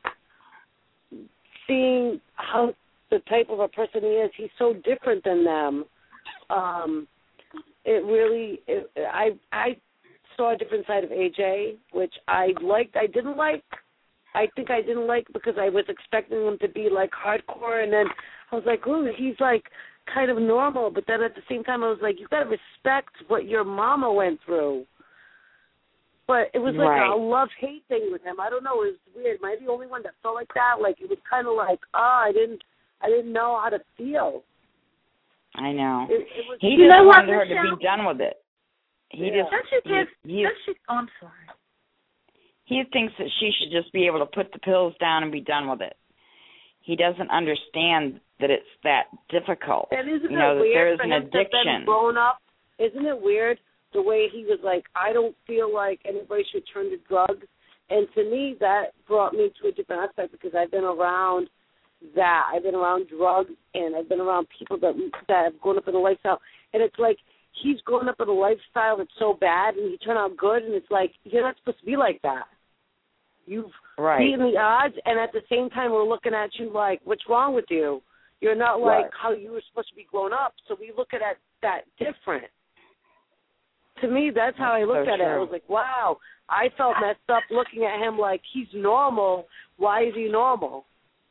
seeing how the type of a person he is, he's so different than them. Um, it really, it, I I saw a different side of A J, which I liked. I didn't like. I think I didn't like because I was expecting him to be like hardcore, and then I was like, ooh, he's like kind of normal. But then at the same time, I was like, you got to respect what your mama went through. But it was like Right. a love-hate thing with him. I don't know. It was weird. Am I the only one that felt like that? Like it was kind of like, oh, I didn't, I didn't know how to feel. I know. It, it was, He You just know what, wanted her to Michelle? be done with it. He Yeah. just Don't you give, he, he, don't you, oh, I'm sorry. he thinks that she should just be able to put the pills down and be done with it. He doesn't understand that it's that difficult. And isn't you know, it that weird there is for an him to have been addiction. grown up? Isn't it weird the way he was like, I don't feel like anybody should turn to drugs? And to me, that brought me to a different aspect because I've been around that. I've been around drugs, and I've been around people that that have grown up in a lifestyle. And it's like he's grown up in a lifestyle that's so bad, and he turned out good, and it's like, you're not supposed to be like that. You've Right. beaten the odds, and at the same time, we're looking at you like, what's wrong with you? You're not like Right. how you were supposed to be grown up. So we look at that different. To me, that's how I looked so at it. I true. was like, wow, I felt messed up looking at him like he's normal. Why is he normal?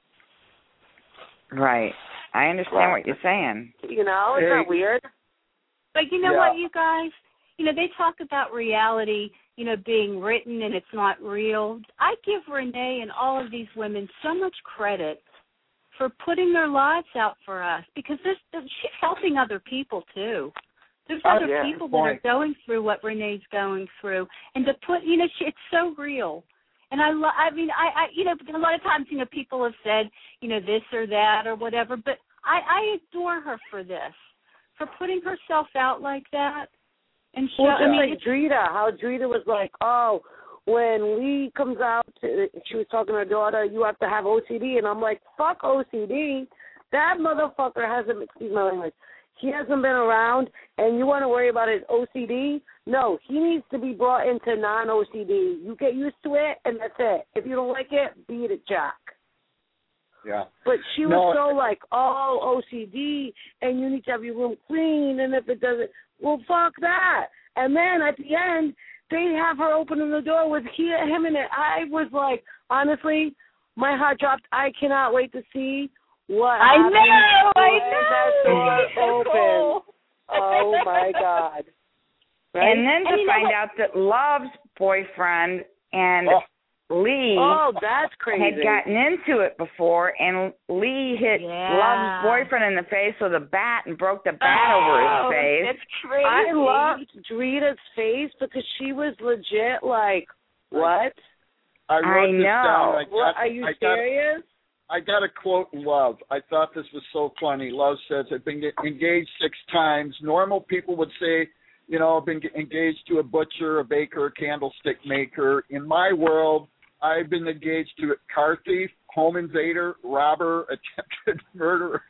Right. I understand what you're saying. You know, it's Hey. not weird. But you know Yeah. what, you guys? You know, they talk about reality, you know, being written and it's not real. I give Renee and all of these women so much credit for putting their lives out for us because this, she's helping other people, too. There's Oh, other yeah, people good that are point. going through what Renee's going through. And to put, you know, she, it's so real. And I, lo- I mean, I, I, you know, a lot of times, you know, people have said, you know, this or that or whatever, but I, I adore her for this, for putting herself out like that. And show, Well, just I mean, like it's, Drita, how Drita was like, oh, when Lee comes out, to, she was talking to her daughter, you have to have O C D. And I'm like, fuck O C D. That motherfucker hasn't, excuse my language, he hasn't been around, and you want to worry about his O C D? No, he needs to be brought into non-O C D. You get used to it, and that's it. If you don't like it, beat it, Jack. Yeah. But she was No. so like, oh, O C D, and you need to have your room clean, and if it doesn't, well, fuck that. And then at the end, they have her opening the door with he, him in it. I was like, honestly, my heart dropped. I cannot wait to see what I happens know, I when that know. door It's so opens. cool. Oh, my God. Right? And then to And you know find what? out that Love's boyfriend and Oh. Lee Oh, that's crazy. had gotten into it before, and Lee hit Yeah. Love's boyfriend in the face with a bat and broke the bat over his Oh, face. It's crazy. I loved Drita's face because she was legit like, what? I wrote I this know. down. I got, What, are you I got, serious? I got a quote in Love. I thought this was so funny. Love says, I've been engaged six times. Normal people would say, you know, I've been engaged to a butcher, a baker, a candlestick maker. In my world, I've been engaged to a car thief, home invader, robber, attempted murderer.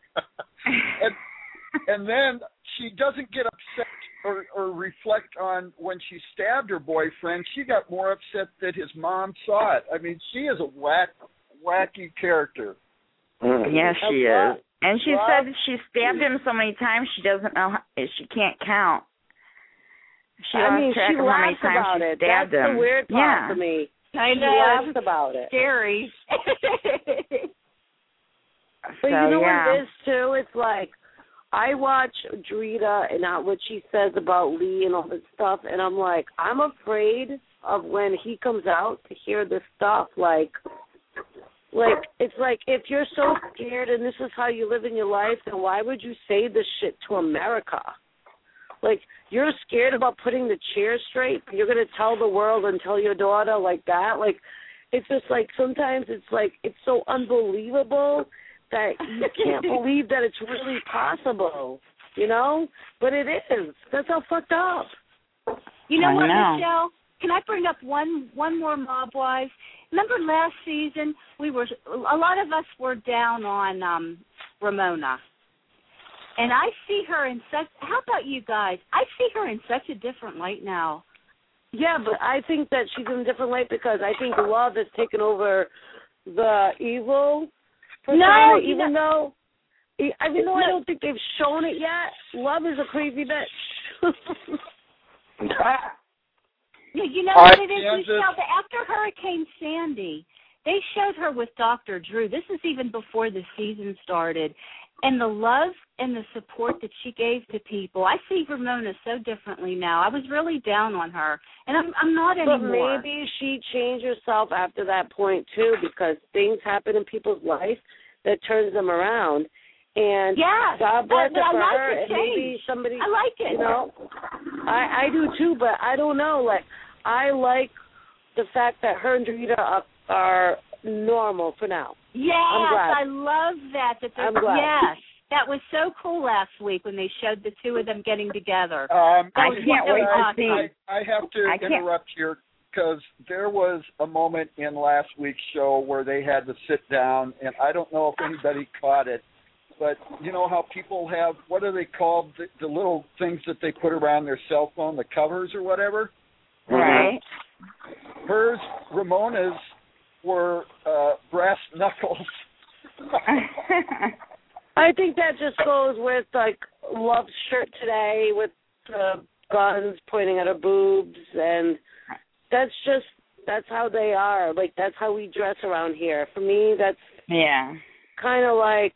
and, and then she doesn't get upset or, or reflect on when she stabbed her boyfriend. She got more upset that his mom saw it. I mean, she is a whack, wacky character. Mm. Yes, she Love. is. And she Love. said she stabbed him so many times she doesn't know how, she can't count. She I lost mean, track she of how many laughs times about she it. stabbed That's him. the weird part yeah. for me. I She know. laughs about it. Scary. But so, you know yeah. what it is, too? It's like, I watch Drita and not what she says about Lee and all this stuff, and I'm like, I'm afraid of when he comes out to hear this stuff. Like, like it's like, if you're so scared and this is how you live in your life, then why would you say this shit to America? Like, you're scared about putting the chair straight, but you're going to tell the world and tell your daughter like that? Like, it's just like, sometimes it's like, it's so unbelievable that you can't believe that it's really possible, you know? But it is. That's how fucked up. You know I what, know. Michelle? Can I bring up one one more mob wives? Remember last season we were a lot of us were down on um Ramona. And I see her in such how about you guys? I see her in such a different light now. Yeah, but I think that she's in a different light because I think love has taken over the evil persona, No, even know, though even though I don't think they've shown it yet. Love is a crazy bitch. Yeah, you know I what it is, can't Michelle? just- After Hurricane Sandy, they showed her with Doctor Drew. This is even before the season started. And the love and the support that she gave to people. I see Ramona so differently now. I was really down on her, and I'm I'm not But anymore. maybe she changed herself after that point, too, because things happen in people's life that turns them around. And Yes, God bless I, her I for like her, the and maybe change. somebody, I like it. you know, I, I do too, but I don't know. Like, I like the fact that her and Drita are, are normal for now. Yes, I'm glad. I love that. That they're- I'm glad. Yes, that was so cool last week when they showed the two of them getting together. Um, That I was can't wait to awesome. see. I, I have to I can't- interrupt here because there was a moment in last week's show where they had to sit down, and I don't know if anybody caught it, but you know how people have, what are they called, the, the little things that they put around their cell phone, the covers or whatever? Right. Hers, Ramona's, were uh, brass knuckles. I think that just goes with, like, Love's shirt today with the guns pointing at her boobs, and that's just, that's how they are. Like, that's how we dress around here. For me, that's yeah. kind of like,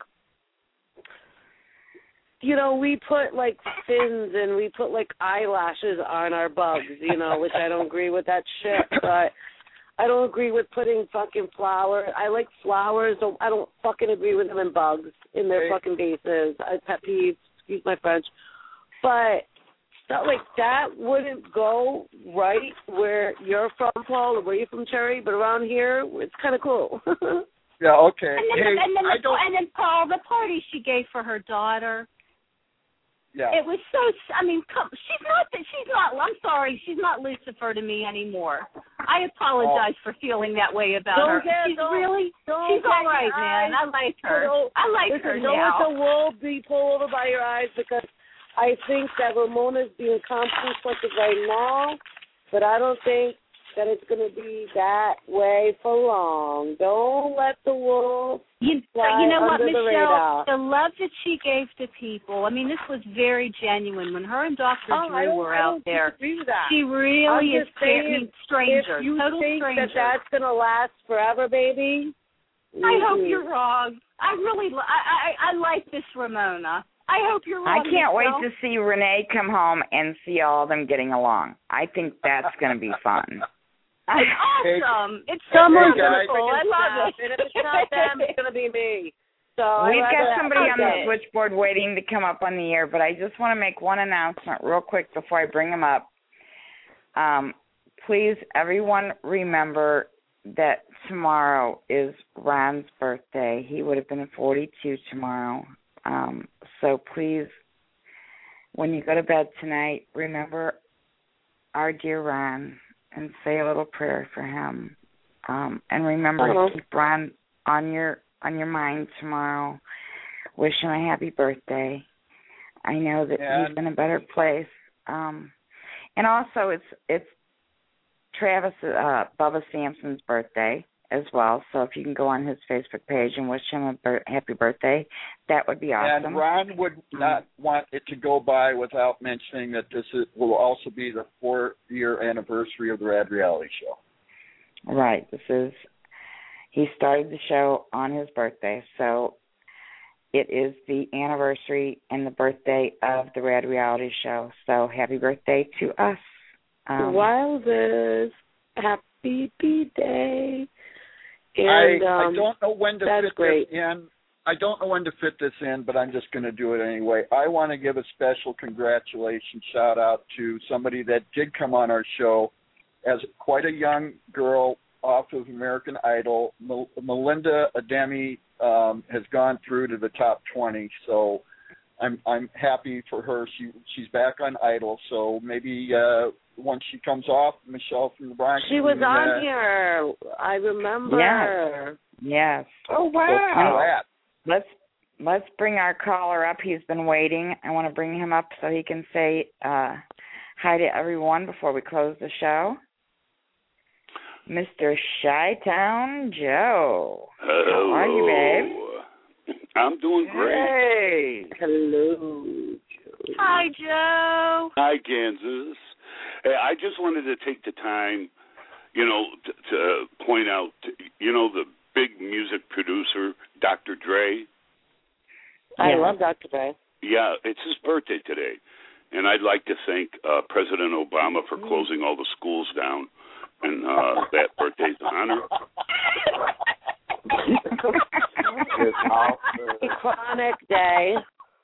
you know, we put, like, fins and we put, like, eyelashes on our bugs, you know, which I don't agree with that shit, but I don't agree with putting fucking flowers. I like flowers. So I don't fucking agree with them in bugs in their fucking vases. I pet peeves. Excuse my French. But stuff like that wouldn't go right where you're from, Paul, or where you're from, Cherry. But around here, it's kind of cool. Yeah, okay. And then, Hey, and, then I the, don't, and then Paul, the party she gave for her daughter. yeah. It was so. I mean, come, she's not. She's not. I'm sorry. She's not Lucifer to me anymore. I apologize for feeling that way about Don't her. get- she's don't- really. don't she's get all right, your man. I eyes like her. Don't- I like listen, her don't now. let the wool be pulled over by your eyes, because I think that Ramona's being conflicted right now, but I don't think that it's going to be that way for long. Don't let the wool You, fly you know what, under the Michelle? radar. The love that she gave to people. I mean, this was very genuine. When her and Doctor Oh, I Drew don't, were I out don't there, disagree with that. she really I'm is just I saying, mean, strangers, if you total think strangers. that that's going to last forever, baby, I hope mm-mm. you're wrong. I really, li- I, I, I like this Ramona. I hope you're I wrong. can't wait Michelle. to see Renee come home and see all of them getting along. I think that's going to be fun. It's awesome. It's so Someone's Hey, going guys. to wonderful. I love it. And if it's not them, it's going to be me. So I We've rather- got somebody on the Okay. switchboard waiting to come up on the air, but I just want to make one announcement real quick before I bring them up. Um, please, everyone, remember that tomorrow is Ron's birthday. He would have been forty-two tomorrow. Um, so please, when you go to bed tonight, remember our dear Ron and say a little prayer for him. Um, and remember Uh-huh. to keep Ron on your on your mind tomorrow. Wish him a happy birthday. I know that And- he's in a better place. Um, and also, it's it's Travis uh, Bubba Sampson's birthday as well. So if you can go on his Facebook page and wish him a bir- happy birthday, that would be awesome. And Ron would not want it to go by without mentioning that this is, will also be the four-year anniversary of the Rad Reality Show. Right. This is, he started the show on his birthday, so it is the anniversary and the birthday of the Rad Reality Show. So happy birthday to us. Um, Wowzers. Happy birthday. And, I, um, I don't know when to that's fit great. this in. I don't know when to fit this in, but I'm just going to do it anyway. I want to give a special congratulations shout out to somebody that did come on our show as quite a young girl off of American Idol. Mel- Melinda Ademi um, has gone through to the top twenty, so I'm I'm happy for her. She she's back on Idol, so maybe uh, once she comes off, Michelle from the Bronx. She was can, on uh, here. I remember. Yes. Yes. Oh wow! Let's let's bring our caller up. He's been waiting. I want to bring him up so he can say uh, hi to everyone before we close the show. Mister Chi-Town Joe. Hello. How are you, babe? I'm doing great. Hey. Hello. Joe. Hi, Joe. Hi, Kansas. Hey, I just wanted to take the time, you know, to, to point out, you know, the big music producer, Doctor Dre. I Yeah. love Doctor Dre. Yeah, it's his birthday today. And I'd like to thank uh, President Obama for closing all the schools down. And uh, that birthday's honor. It's awesome. Happy Chronic Day.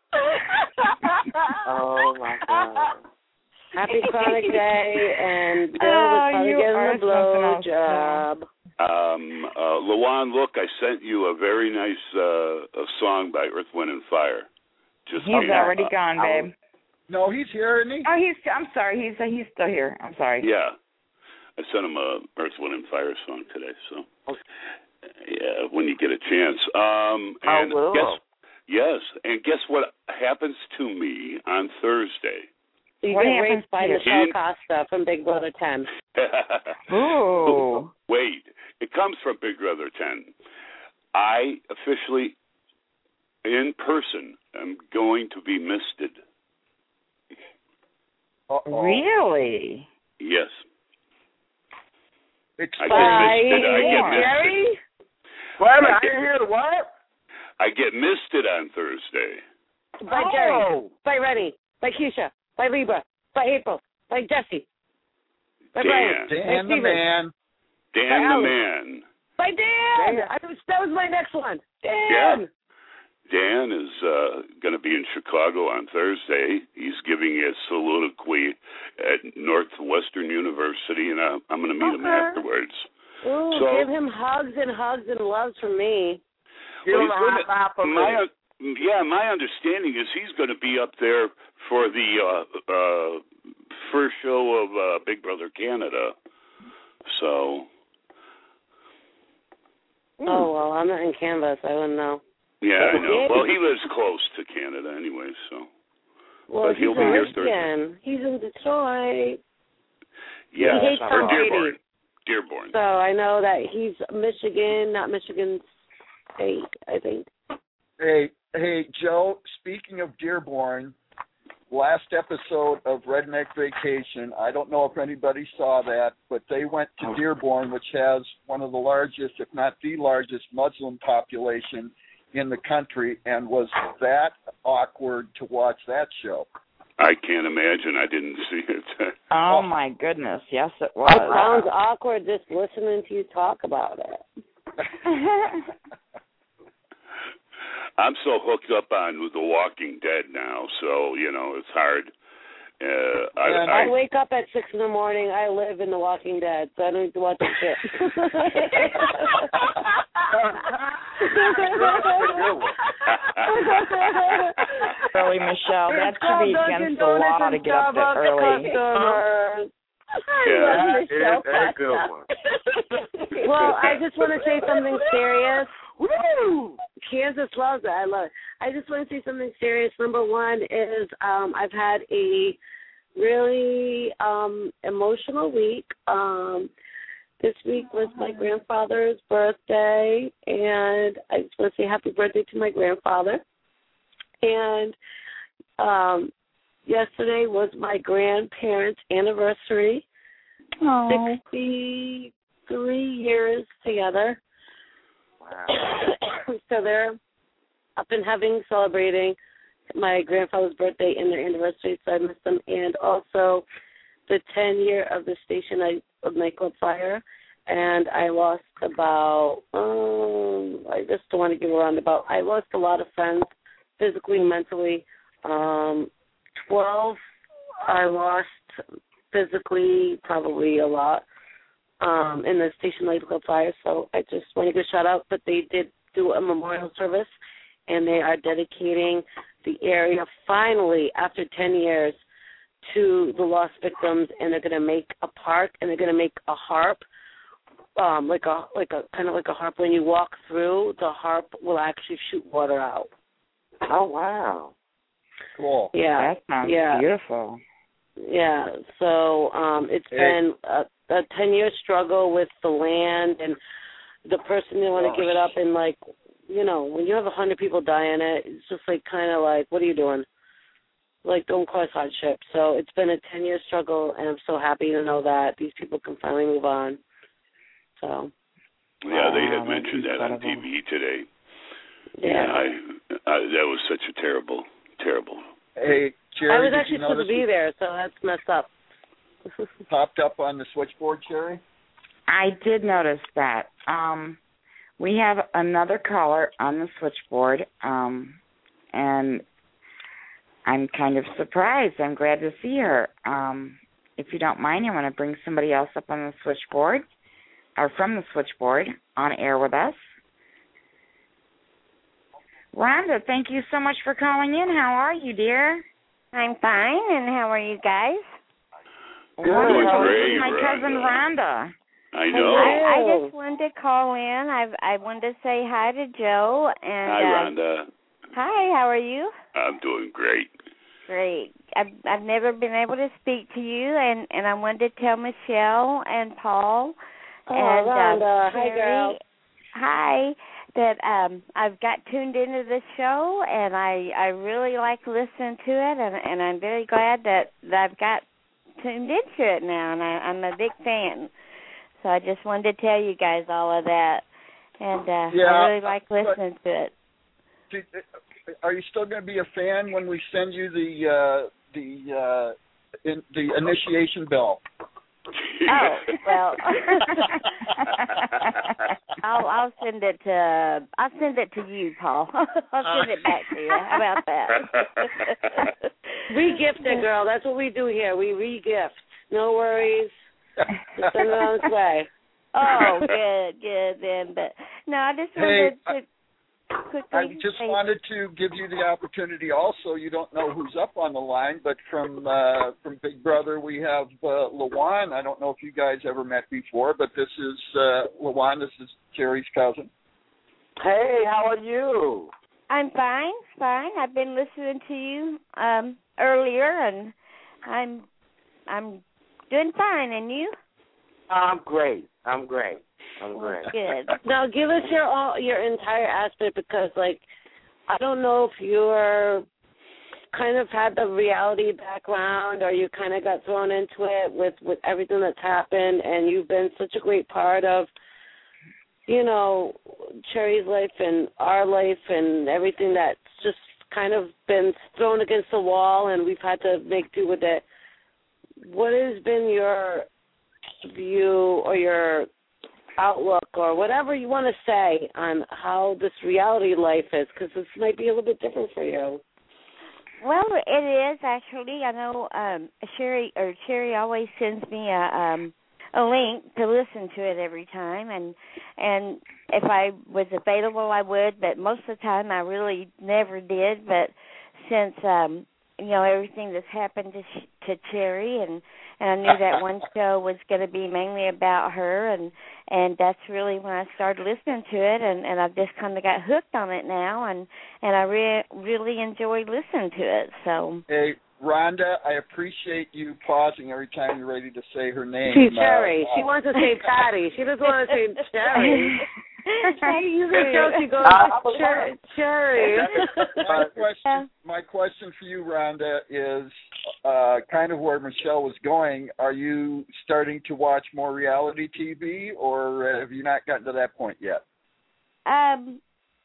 Oh, my God. Happy Chronic Day, and Bill Oh, was probably you getting are the blow something else, job. Um, uh, Lawan, look, I sent you a very nice uh, a song by Earth, Wind, and Fire. Just He's came already out. gone, babe. No, he's here, isn't he? Oh, he's. I'm sorry. He's he's still here. I'm sorry. Yeah. I sent him a Earth, Wind, and Fire song today, so yeah, when you get a chance. Um, and Oh, guess, yes, and guess what happens to me on Thursday? You What get happens raped by to you? Michelle Costa from Big Brother ten. Ooh. Wait, it comes from Big Brother ten. I officially, in person, am going to be misted. Uh-oh. Really? Yes. Explain. I get misted. I get By misted. Jerry? Wait a minute, I I get- didn't hear the what? I get misted on Thursday. By Oh. Jerry. By Rennie. By Keisha. By Libra. By April. By Jesse. By Brian. Dan. By Dan the Steven. man. Dan By the Alex. man. By Dan. Dan. I was, that was my next one. Dan. Yeah. Dan is uh, going to be in Chicago on Thursday. He's giving a soliloquy at Northwestern University, and I, I'm going to meet him Okay. afterwards. Ooh, So- give him hugs and hugs and loves from me. Give Well, him a he's high gonna- five for my, me. yeah, my understanding is he's going to be up there for the uh, uh, first show of uh, Big Brother Canada. So, Oh, well, I'm not in Canvas. I wouldn't know. yeah, I know. Yeah. Well, he lives close to Canada anyway, so. Well, But he's he'll be in here Michigan. He's in Detroit. Yeah, He hates or Tom Brady. Dearborn. Dearborn. So I know that he's Michigan, not Michigan State, I think. Hey, hey, Joe, speaking of Dearborn, last episode of Redneck Vacation, I don't know if anybody saw that, but they went to Dearborn, which has one of the largest, if not the largest, Muslim population in the country, and was that awkward to watch that show. I can't imagine. I didn't see it. Oh my goodness. Yes, it was. It sounds awkward just listening to you talk about it. I'm so hooked up on The Walking Dead now, so, you know, it's hard. Uh, I, Yeah, I, I wake up at six in the morning. I live in The Walking Dead, so I don't need to watch that shit. Early, Michelle. That should be against the law to get up that early. Yeah. That is a good one. Well, I just want to say something serious. Woo! Kansas loves it. I love it. I just want to say something serious. Number one is um, I've had a really um, emotional week. Um, this week was my grandfather's birthday, and I just want to say happy birthday to my grandfather. And um, yesterday was my grandparents' anniversary. Oh. sixty-three years together. Wow. So they're up and having, celebrating my grandfather's birthday and their anniversary, so I miss them. And also the ten year of the station I, of Nightclub Fire. And I lost about, um, I just don't want to give a roundabout. I lost a lot of friends, physically, mentally. Um, twelve I lost physically, probably a lot, um, in the station Nightclub Fire. So I just want to give a shout out. But they did do a memorial service, and they are dedicating the area finally, after ten years, to the lost victims. And they're going to make a park, and they're going to make a harp. Um, like a like a kind of like a harp. When you walk through, the harp will actually shoot water out. Oh wow! Cool. Yeah, That sounds yeah. beautiful. Yeah. So um, it's Hey. been a, a ten year struggle with the land, and the person didn't want to give it up. And like, you know, when you have a hundred people die in it, it's just like kind of like, what are you doing? Like, don't cause hardship. So it's been a ten year struggle, and I'm so happy to know that these people can finally move on. So. Yeah, they Wow, had mentioned that's that on incredible. T V today. Yeah. Yeah, I, I, that was such a terrible, terrible. Hey, Jerry, I was did actually you supposed notice to be there, so that's messed up. it popped up on the switchboard, Jerry? I did notice that. Um, we have another caller on the switchboard, um, and I'm kind of surprised. I'm glad to see her. Um, if you don't mind, I want to bring somebody else up on the switchboard, or from the switchboard, on air with us. Rhonda, thank you so much for calling in. How are you, dear? I'm fine, and how are you guys? Good. Doing great, This is my cousin Rhonda. I know. I, I just wanted to call in. I've I wanted to say hi to Joe and Hi, uh, Rhonda. hi. How are you? I'm doing great. Great. I've I've never been able to speak to you, and and I wanted to tell Michelle and Paul Oh, and Rhonda. uh, Hi, Sherry, girl. hi, that um I've got tuned into the show, and I I really like listening to it, and and I'm very glad that, that I've got tuned into it now, and I, I'm a big fan. So I just wanted to tell you guys all of that, and uh, Yeah, I really like listening to it. Did, are you still going to be a fan when we send you the uh, the uh, in, the initiation bell? Oh, well, I'll I'll send it to I'll send it to you, Paul. I'll send it back to you. How about that? Re-gift it, girl. That's what we do here. We re-gift. No worries. Just send it on its way. Oh, good, good then. But no, I just Hey, wanted to quickly. I just say, wanted to give you the opportunity. Also, you don't know who's up on the line, but from uh, from Big Brother we have uh, Lawan. I don't know if you guys ever met before, but this is uh, Lawan. This is Jerry's cousin. Hey, how are you? I'm fine, fine. I've been listening to you um, earlier, and I'm I'm doing fine. And you? I'm great. I'm great. I'm great. Good. Now, give us your all your entire aspect, because, like, I don't know if you're kind of had the reality background, or you kind of got thrown into it with with everything that's happened, and you've been such a great part of, you know, Cherry's life and our life and everything that's just kind of been thrown against the wall, and we've had to make do with it. What has been your view or your outlook or whatever you want to say on how this reality life is, because this might be a little bit different for you? Well, it is actually. I know um, Sherry or Sherry always sends me a um, a link to listen to it every time, and and if I was available, I would. But most of the time, I really never did. But since um, you know everything that's happened to to Cherry, and and I knew that one show was going to be mainly about her, and and that's really when I started listening to it, and, and I've just kind of got hooked on it now, and and I re- really enjoy listening to it. So Hey, Rhonda, I appreciate you pausing every time you're ready to say her name. She's Cherry. Uh, she wants to say Patty. She doesn't want to say Cherry. You can tell she goes Uh, Cherry. Cherry. my question, my question for you, Rhonda, is uh, kind of where Michelle was going. Are you starting to watch more reality T V, or have you not gotten to that point yet? Um,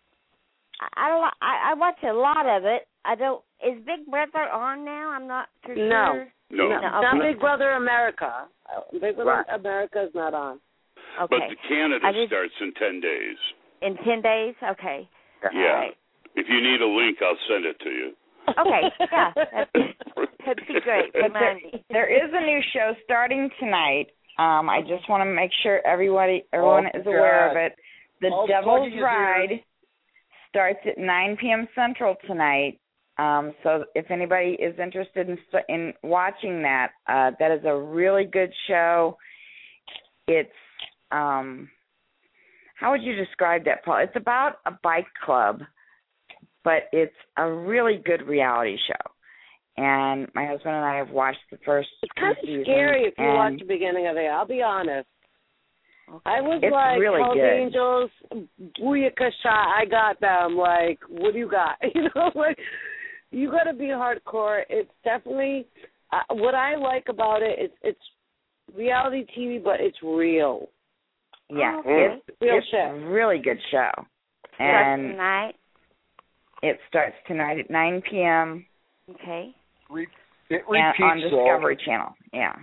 I don't. I, I watch a lot of it. I don't. Is Big Brother on now? I'm not for No. sure. No, no. no Not okay. Big Brother America. Big Brother Right. America is not on. Okay. But the Canada I just- starts in ten days. In ten days. Okay. Yeah. All right. If you need a link, I'll send it to you. Okay. Yeah. That'd, that'd be great. Remind me. There is a new show starting tonight. Um, I just want to make sure everybody, everyone Oh, is aware of God. it. The All Devil's plugging is Ride here. starts at nine p.m. Central tonight. Um, so if anybody is interested in in watching that, uh, that is a really good show. It's um, how would you describe that, Paul? It's about a bike club, but it's a really good reality show. And my husband and I have watched the first It's kind two of seasons, scary if you and watch the beginning of it. I'll be honest. I was It's like, really Hells good. Angels, booyaka shot, I got them. Like, what do you got? You know, like, you got to be hardcore. It's definitely, uh, what I like about it is it's reality T V, but it's real. Yeah, Okay. it's, Real it's shit. a really good show. Starts And tonight. it starts tonight at nine p.m. Okay. Re- it and repeats on Discovery though. Channel. Yeah.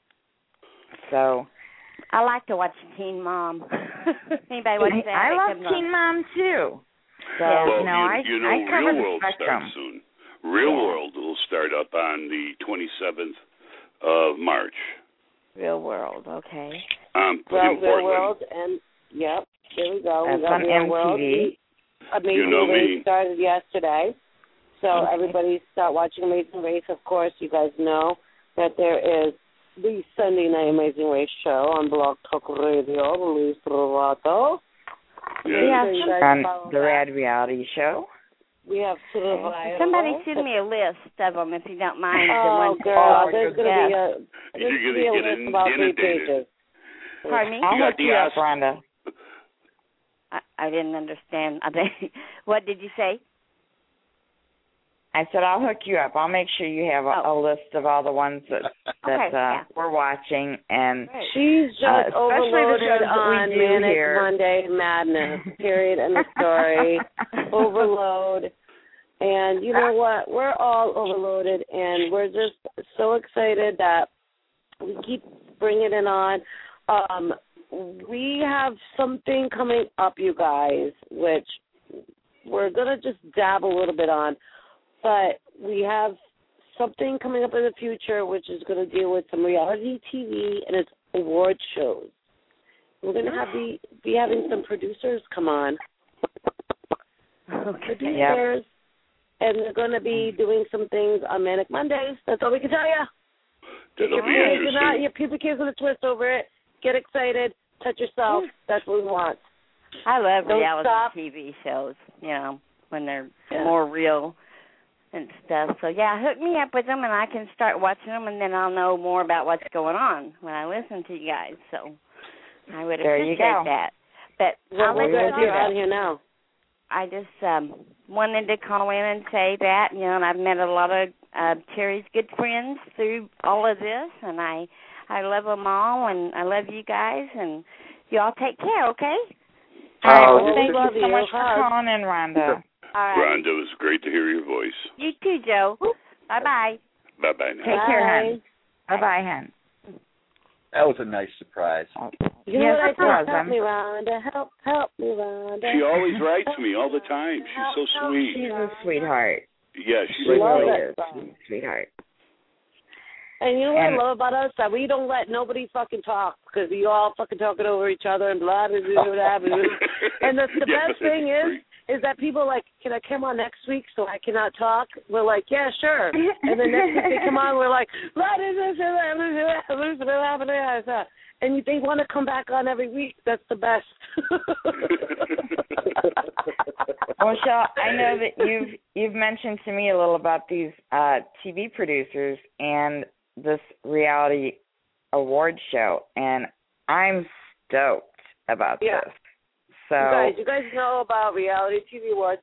So I like to watch Teen Mom. Anybody watch that? I That love comes on. Teen Mom too. So Yeah. Well, you know, I you, you know, I cover Real the World spectrum. starts soon. Real Yeah. World will start up on the twenty-seventh of March. Real World. Okay. Um, Well, in Real Portland. World, and, yep, there we go. That's we got on Real M T V. World. Amazing You know Race me. started yesterday. So Okay. everybody start watching Amazing Race. Of course, you guys know that there is the Sunday Night Amazing Race show on Blog Talk Radio, Luis Rovato. Yeah. So you guys On follow the that. Rad Reality Show. We have Survivor. Somebody send me a list of them if you don't mind. the Oh, ones girl, Oh, there's my going to be yeah. a, You're there's gonna gonna be a get list in- about three inundated. pages. Pardon me? I'll You got hook the you up, Osc- Rhonda. I, I didn't understand. I think, what did you say? I said I'll hook you up. I'll make sure you have a, Oh. a list of all the ones that that Okay, uh, yeah. we're watching, and Great. She's just Uh, especially the overloaded shows that we on do Manic here. Monday Madness, period, in the story. Overload. And you know what? We're all overloaded, and we're just so excited that we keep bringing it on. Um, we have something coming up, you guys, which we're going to just dab a little bit on. But we have something coming up in the future which is going to deal with some reality T V and its award shows. We're going to have be, be having some producers come on. Okay. Producers. And they're going to be doing some things on Manic Mondays. That's all we can tell you. That'll Your be pubic is not, interesting. your pubic is going to twist over it. Get excited. Touch yourself. That's what we want. I love Don't reality stop. T V shows, you know, when they're Yeah. more real and stuff. So, yeah, hook me up with them, and I can start watching them, and then I'll know more about what's going on when I listen to you guys. So I would There you appreciate go. that. But Well, I'll we're let glad you know you're that. on here now. I just um, wanted to call in and say that, you know, and I've met a lot of uh, Terry's good friends through all of this, and I I love them all, and I love you guys, and you all take care, okay? All right, Oh, well, thank love you so you. much for Hug. calling in, Rhonda. All right. Rhonda, it was great to hear your voice. You too, Joe. Bye-bye. Bye-bye now. Take care, hon. Bye-bye, hon. That was a nice surprise. You know Yes, what I it said? was. Help I'm- me, Rhonda. Help, help me, Rhonda. She always writes me all the time. She's so sweet. She's a sweetheart. Yeah, she's She Love really it. is. She's a sweetheart. And you know what And- I love about us? That we don't let nobody fucking talk because we all fucking talking over each other and blah, blah, blah, blah, blah. And the, the Yeah, best thing is, is that people are like, can I come on next week so I cannot talk? We're like, yeah, sure. And then next week they come on, we're like, blah, blah, blah, blah, blah, blah, blah, blah, blah, blah. And they want to come back on every week. That's the best. Michelle, I know that you've you've mentioned to me a little about these uh, T V producers and this reality award show, and I'm stoked about yeah. this. So, you guys, you guys know about reality T V awards?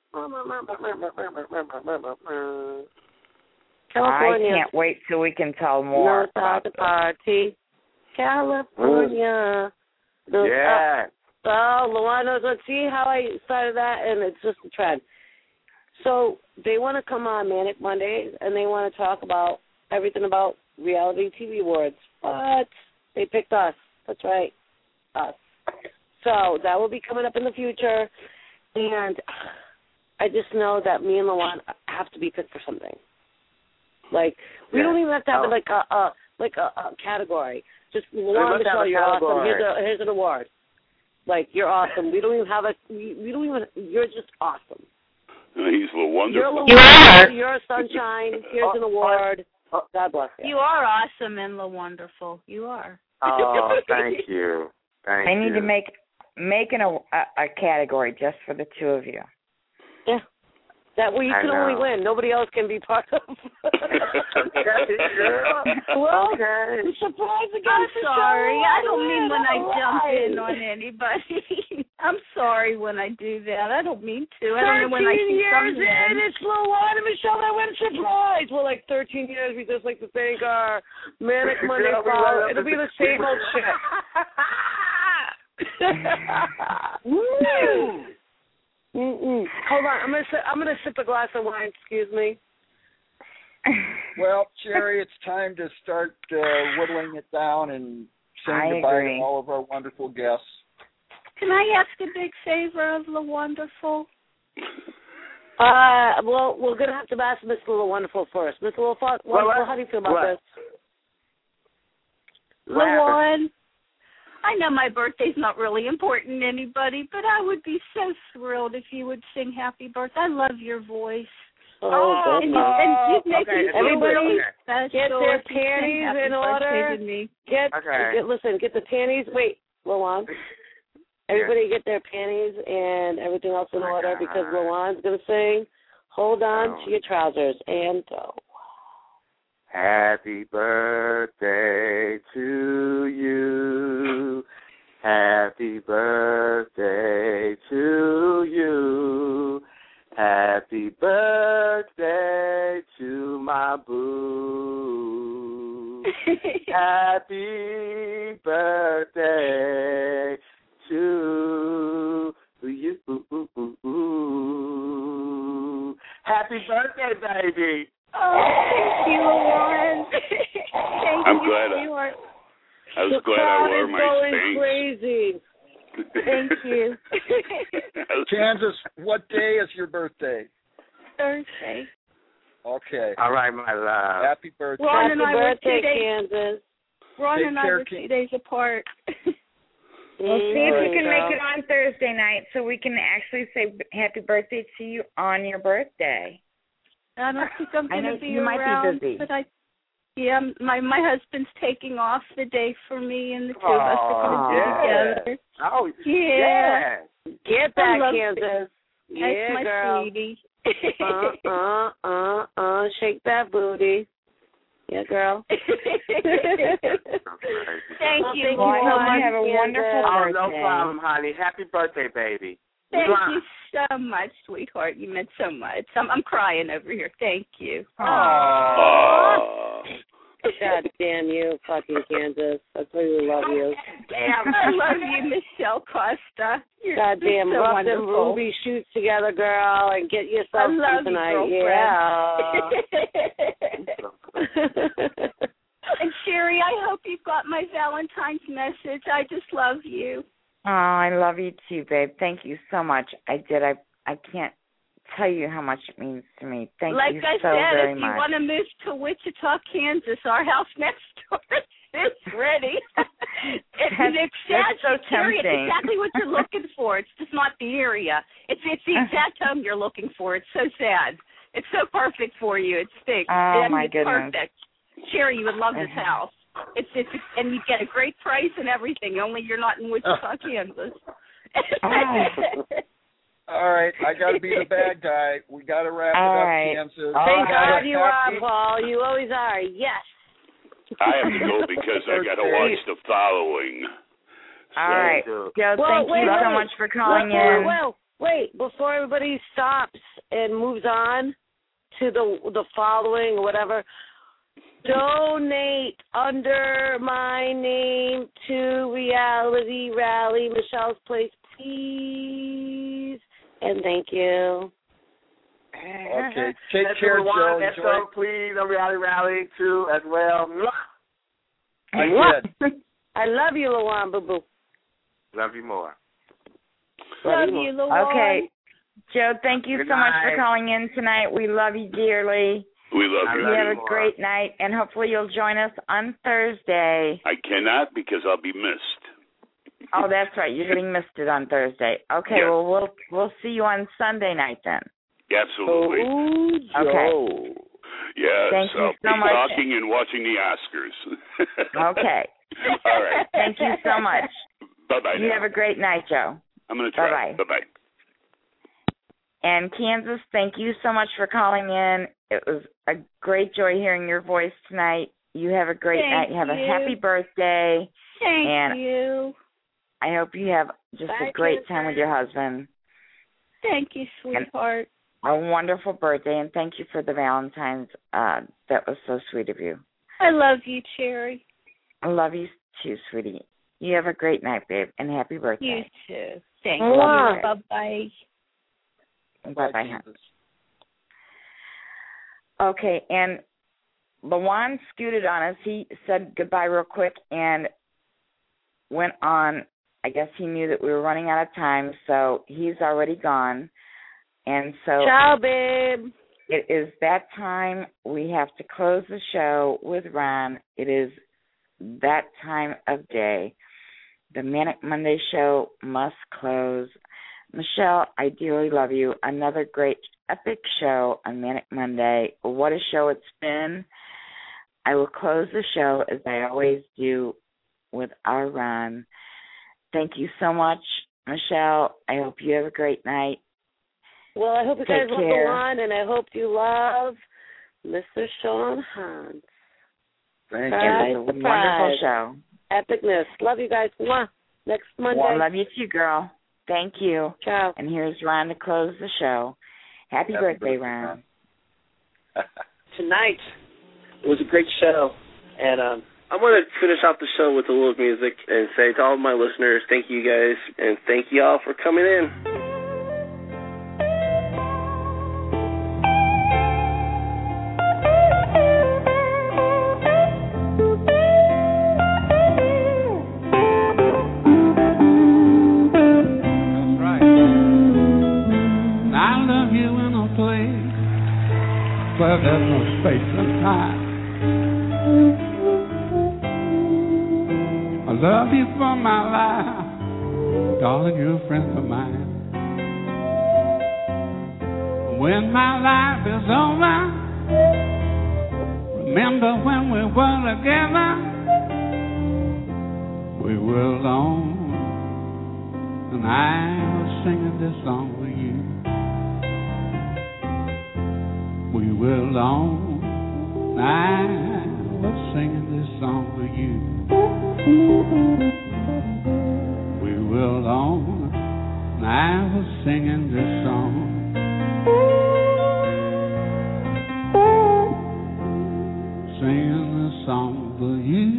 California. I can't wait till we can tell more no about the this. Party. California. The, yeah. Uh, oh, Luana's on. See how I started that, and it's just a trend. So they want to come on Manic Mondays, and they want to talk about everything about reality T V awards. But they picked us. That's right, us. So that will be coming up in the future, and I just know that me and Luana have to be picked for something. Like we yeah. don't even have to have oh. like a, a like a, a category. Just We Luana, must have Michelle, a you're awesome. category. Here's a here's an award. Like you're awesome. We don't even have a. We, we don't even. You're just awesome. He's a wonderful. You're, You are. You're a sunshine. Here's an award. God bless you. You are awesome and the wonderful. You are. Oh, thank you. Thank I need you. to make make an, a, a category just for the two of you. Yeah. That way you I can know. only win. Nobody else can be part of. Okay, girl. Well, Okay. I'm surprised again. I'm sorry. I don't win. mean when I jump Right. in on anybody. I'm sorry when I do that. I don't mean to. I don't know when I thirteen see years something. in, it's Luana Michelle. I went surprised. Well, like thirteen years, we just like to thank our Manic Monday Yeah, we follow. love It'll it. be the same old shit. Woo! Mm-mm. Hold on, I'm gonna sip, I'm gonna sip a glass of wine. Excuse me. Well, Sherry, it's time to start uh, whittling it down and saying I goodbye agree. to all of our wonderful guests. Can I ask a big favor of the wonderful? Uh, well, we're gonna have to ask Miss Little Wonderful first. Miss Little Wonderful, Well, how do you feel about what? this? What happened? Luan, I know my birthday's not really important to anybody, but I would be so thrilled if you would sing happy birthday. I love your voice. Oh, and, you, goodness. and you make okay, me it's feel everybody really okay. special. Get their if you sing panties happy in birthday order. to me. Get, Okay. get listen, get the panties. Wait, Luan. Everybody get their panties and everything else in Oh my order God. because Luan's gonna sing. Hold on Oh. to your trousers and go. Happy birthday to you. Happy birthday to you. Happy birthday to my boo. Happy birthday to you. Happy birthday, baby. Oh, thank you, Luan. Thank I'm you, glad I- sweetheart. I was the glad I crowd wore is my going Spanx. crazy. Thank you. Kansas, what day is your birthday? Thursday. Okay. All right, my love. Happy birthday. Ron Happy and I were birthday, two days. Kansas. Ron Take and I care, were Kim. two days apart. Well, see if Mm, you can girl. make it on Thursday night so we can actually say happy birthday to you on your birthday. I don't think I'm I going know to be you might be around, busy. but I, yeah, my my husband's taking off the day for me, and the two of us are going to be Aw, together. Oh, Yeah. yeah. Get I that, love Kansas. That's Yeah, my girl. sweetie. uh, uh, uh, uh, shake that booty. Yeah, girl. Thank you, Thank Well, I you hope so you much, have a Kansas. wonderful Oh, birthday. no problem, honey. Happy birthday, baby. Thank Mwah. you so much, sweetheart. You meant so much. I'm I'm crying over here. Thank you. Aw. God damn you, fucking Kansas. I really love you. Damn, I love you, Michelle Costa. You're God damn, so rough them wonderful. ruby shoots together, girl, and get I yourself love some you, tonight. girlfriend. Yeah. And Sherry, I hope you've got my Valentine's message. I just love you. Oh, I love you too, babe. Thank you so much. I did. I I can't tell you how much it means to me. Thank like you I so said, very if much. you want to move to Wichita, Kansas, our house next door is ready. It's an That's- exact that's so Sherry, it's tempting. exactly what you're looking for. It's just not the area. It's it's the exact home you're looking for. It's so sad. It's so perfect for you. It's big. Oh, I mean, my it's goodness. perfect. Sherry, you would love this house. It's it's and you get a great price and everything. Only you're not in Wichita, Kansas. I All right, I got to be the bad guy. We got to wrap All it up, right. Kansas. Thank God Happy- you are, Paul. You always are. Yes. I have to go because I got to watch the following. All So- right, Joe. Well, thank wait, you so wait. much for calling wait, in. Wait, wait, before everybody stops and moves on to the the following or whatever, donate under my name to Reality Rally, Michelle's Place, please, and thank you. Okay, take That's care, number one. Joe. That's Enjoy. so please on Reality Rally too as well. I did. I love you, Luan Boo Boo. Love you more. Love you, Luan. Okay, Joe, thank you Good so much for night. calling in tonight. We love you dearly. We love I you. love You have too. a great night, and hopefully you'll join us on Thursday. I cannot because I'll be missed. Oh, that's right. You're getting misted on Thursday. Okay, Yes. well, we'll we'll see you on Sunday night then. Absolutely. Oh, Okay. Yes. Thank you I'll so be much. talking and watching the Oscars. Okay. All right. Thank you so much. Bye-bye You now. have a great night, Joe. I'm going to try. Bye-bye. Bye-bye. And Kansas, thank you so much for calling in. It was a great joy hearing your voice tonight. You have a great Thank night. Have a you. happy birthday. Thank And you. I hope you have just Bye, a great Kansas. time with your husband. Thank you, sweetheart. A wonderful birthday, and thank you for the Valentine's. Uh, that was so sweet of you. I love you, Cherry. I love you too, sweetie. You have a great night, babe, and happy You birthday. too. Thank Mwah. you. Bye-bye. Bye-bye, hon. Okay, and Lawan scooted on us. He said goodbye real quick and went on. I guess he knew that we were running out of time, so he's already gone. And so Ciao, babe. it is that time. We have to close the show with Ron. It is that time of day. The Manic Monday show must close. Michelle, I dearly love you. Another great, epic show on Manic Monday. What a show it's been. I will close the show, as I always do, with our Ron. Thank you so much, Michelle. I hope you have a great night. Well, I hope you Take guys love care. the one, and I hope you love Mister Sean Hans. Thank Surprise, It was a surprise. wonderful show. Epicness. Love you guys. Mwah. Next Monday. Well, I love you too, girl. Thank you. Ciao. And here's Ron to close the show. Happy, Happy birthday, birthday, Ron. Tonight was a great show, and um, I want to finish off the show with a little music and say to all of my listeners, thank you guys, and thank you all for coming in. Well, there's no space and time. I love you for my life, darling, you're a friend of mine. When my life is over, remember when we were together, we were alone, and I was singing this song for you. We were alone, and I was singing this song for you. We were alone, and I was singing this song. Singing this song for you.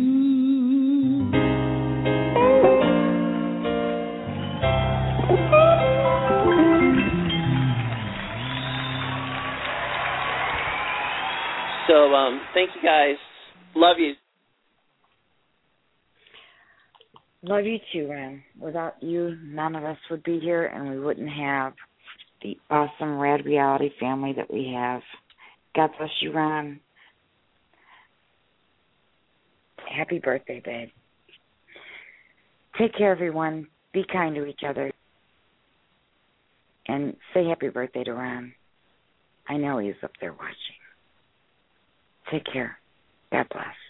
So, um, thank you guys. Love you. Love you too, Ron. Without you, none of us would be here, and we wouldn't have the awesome Rad Reality family that we have. God bless you, Ron. Happy birthday, babe. Take care, everyone. Be kind to each other. And say happy birthday to Ron. I know he's up there watching. Take care. God bless.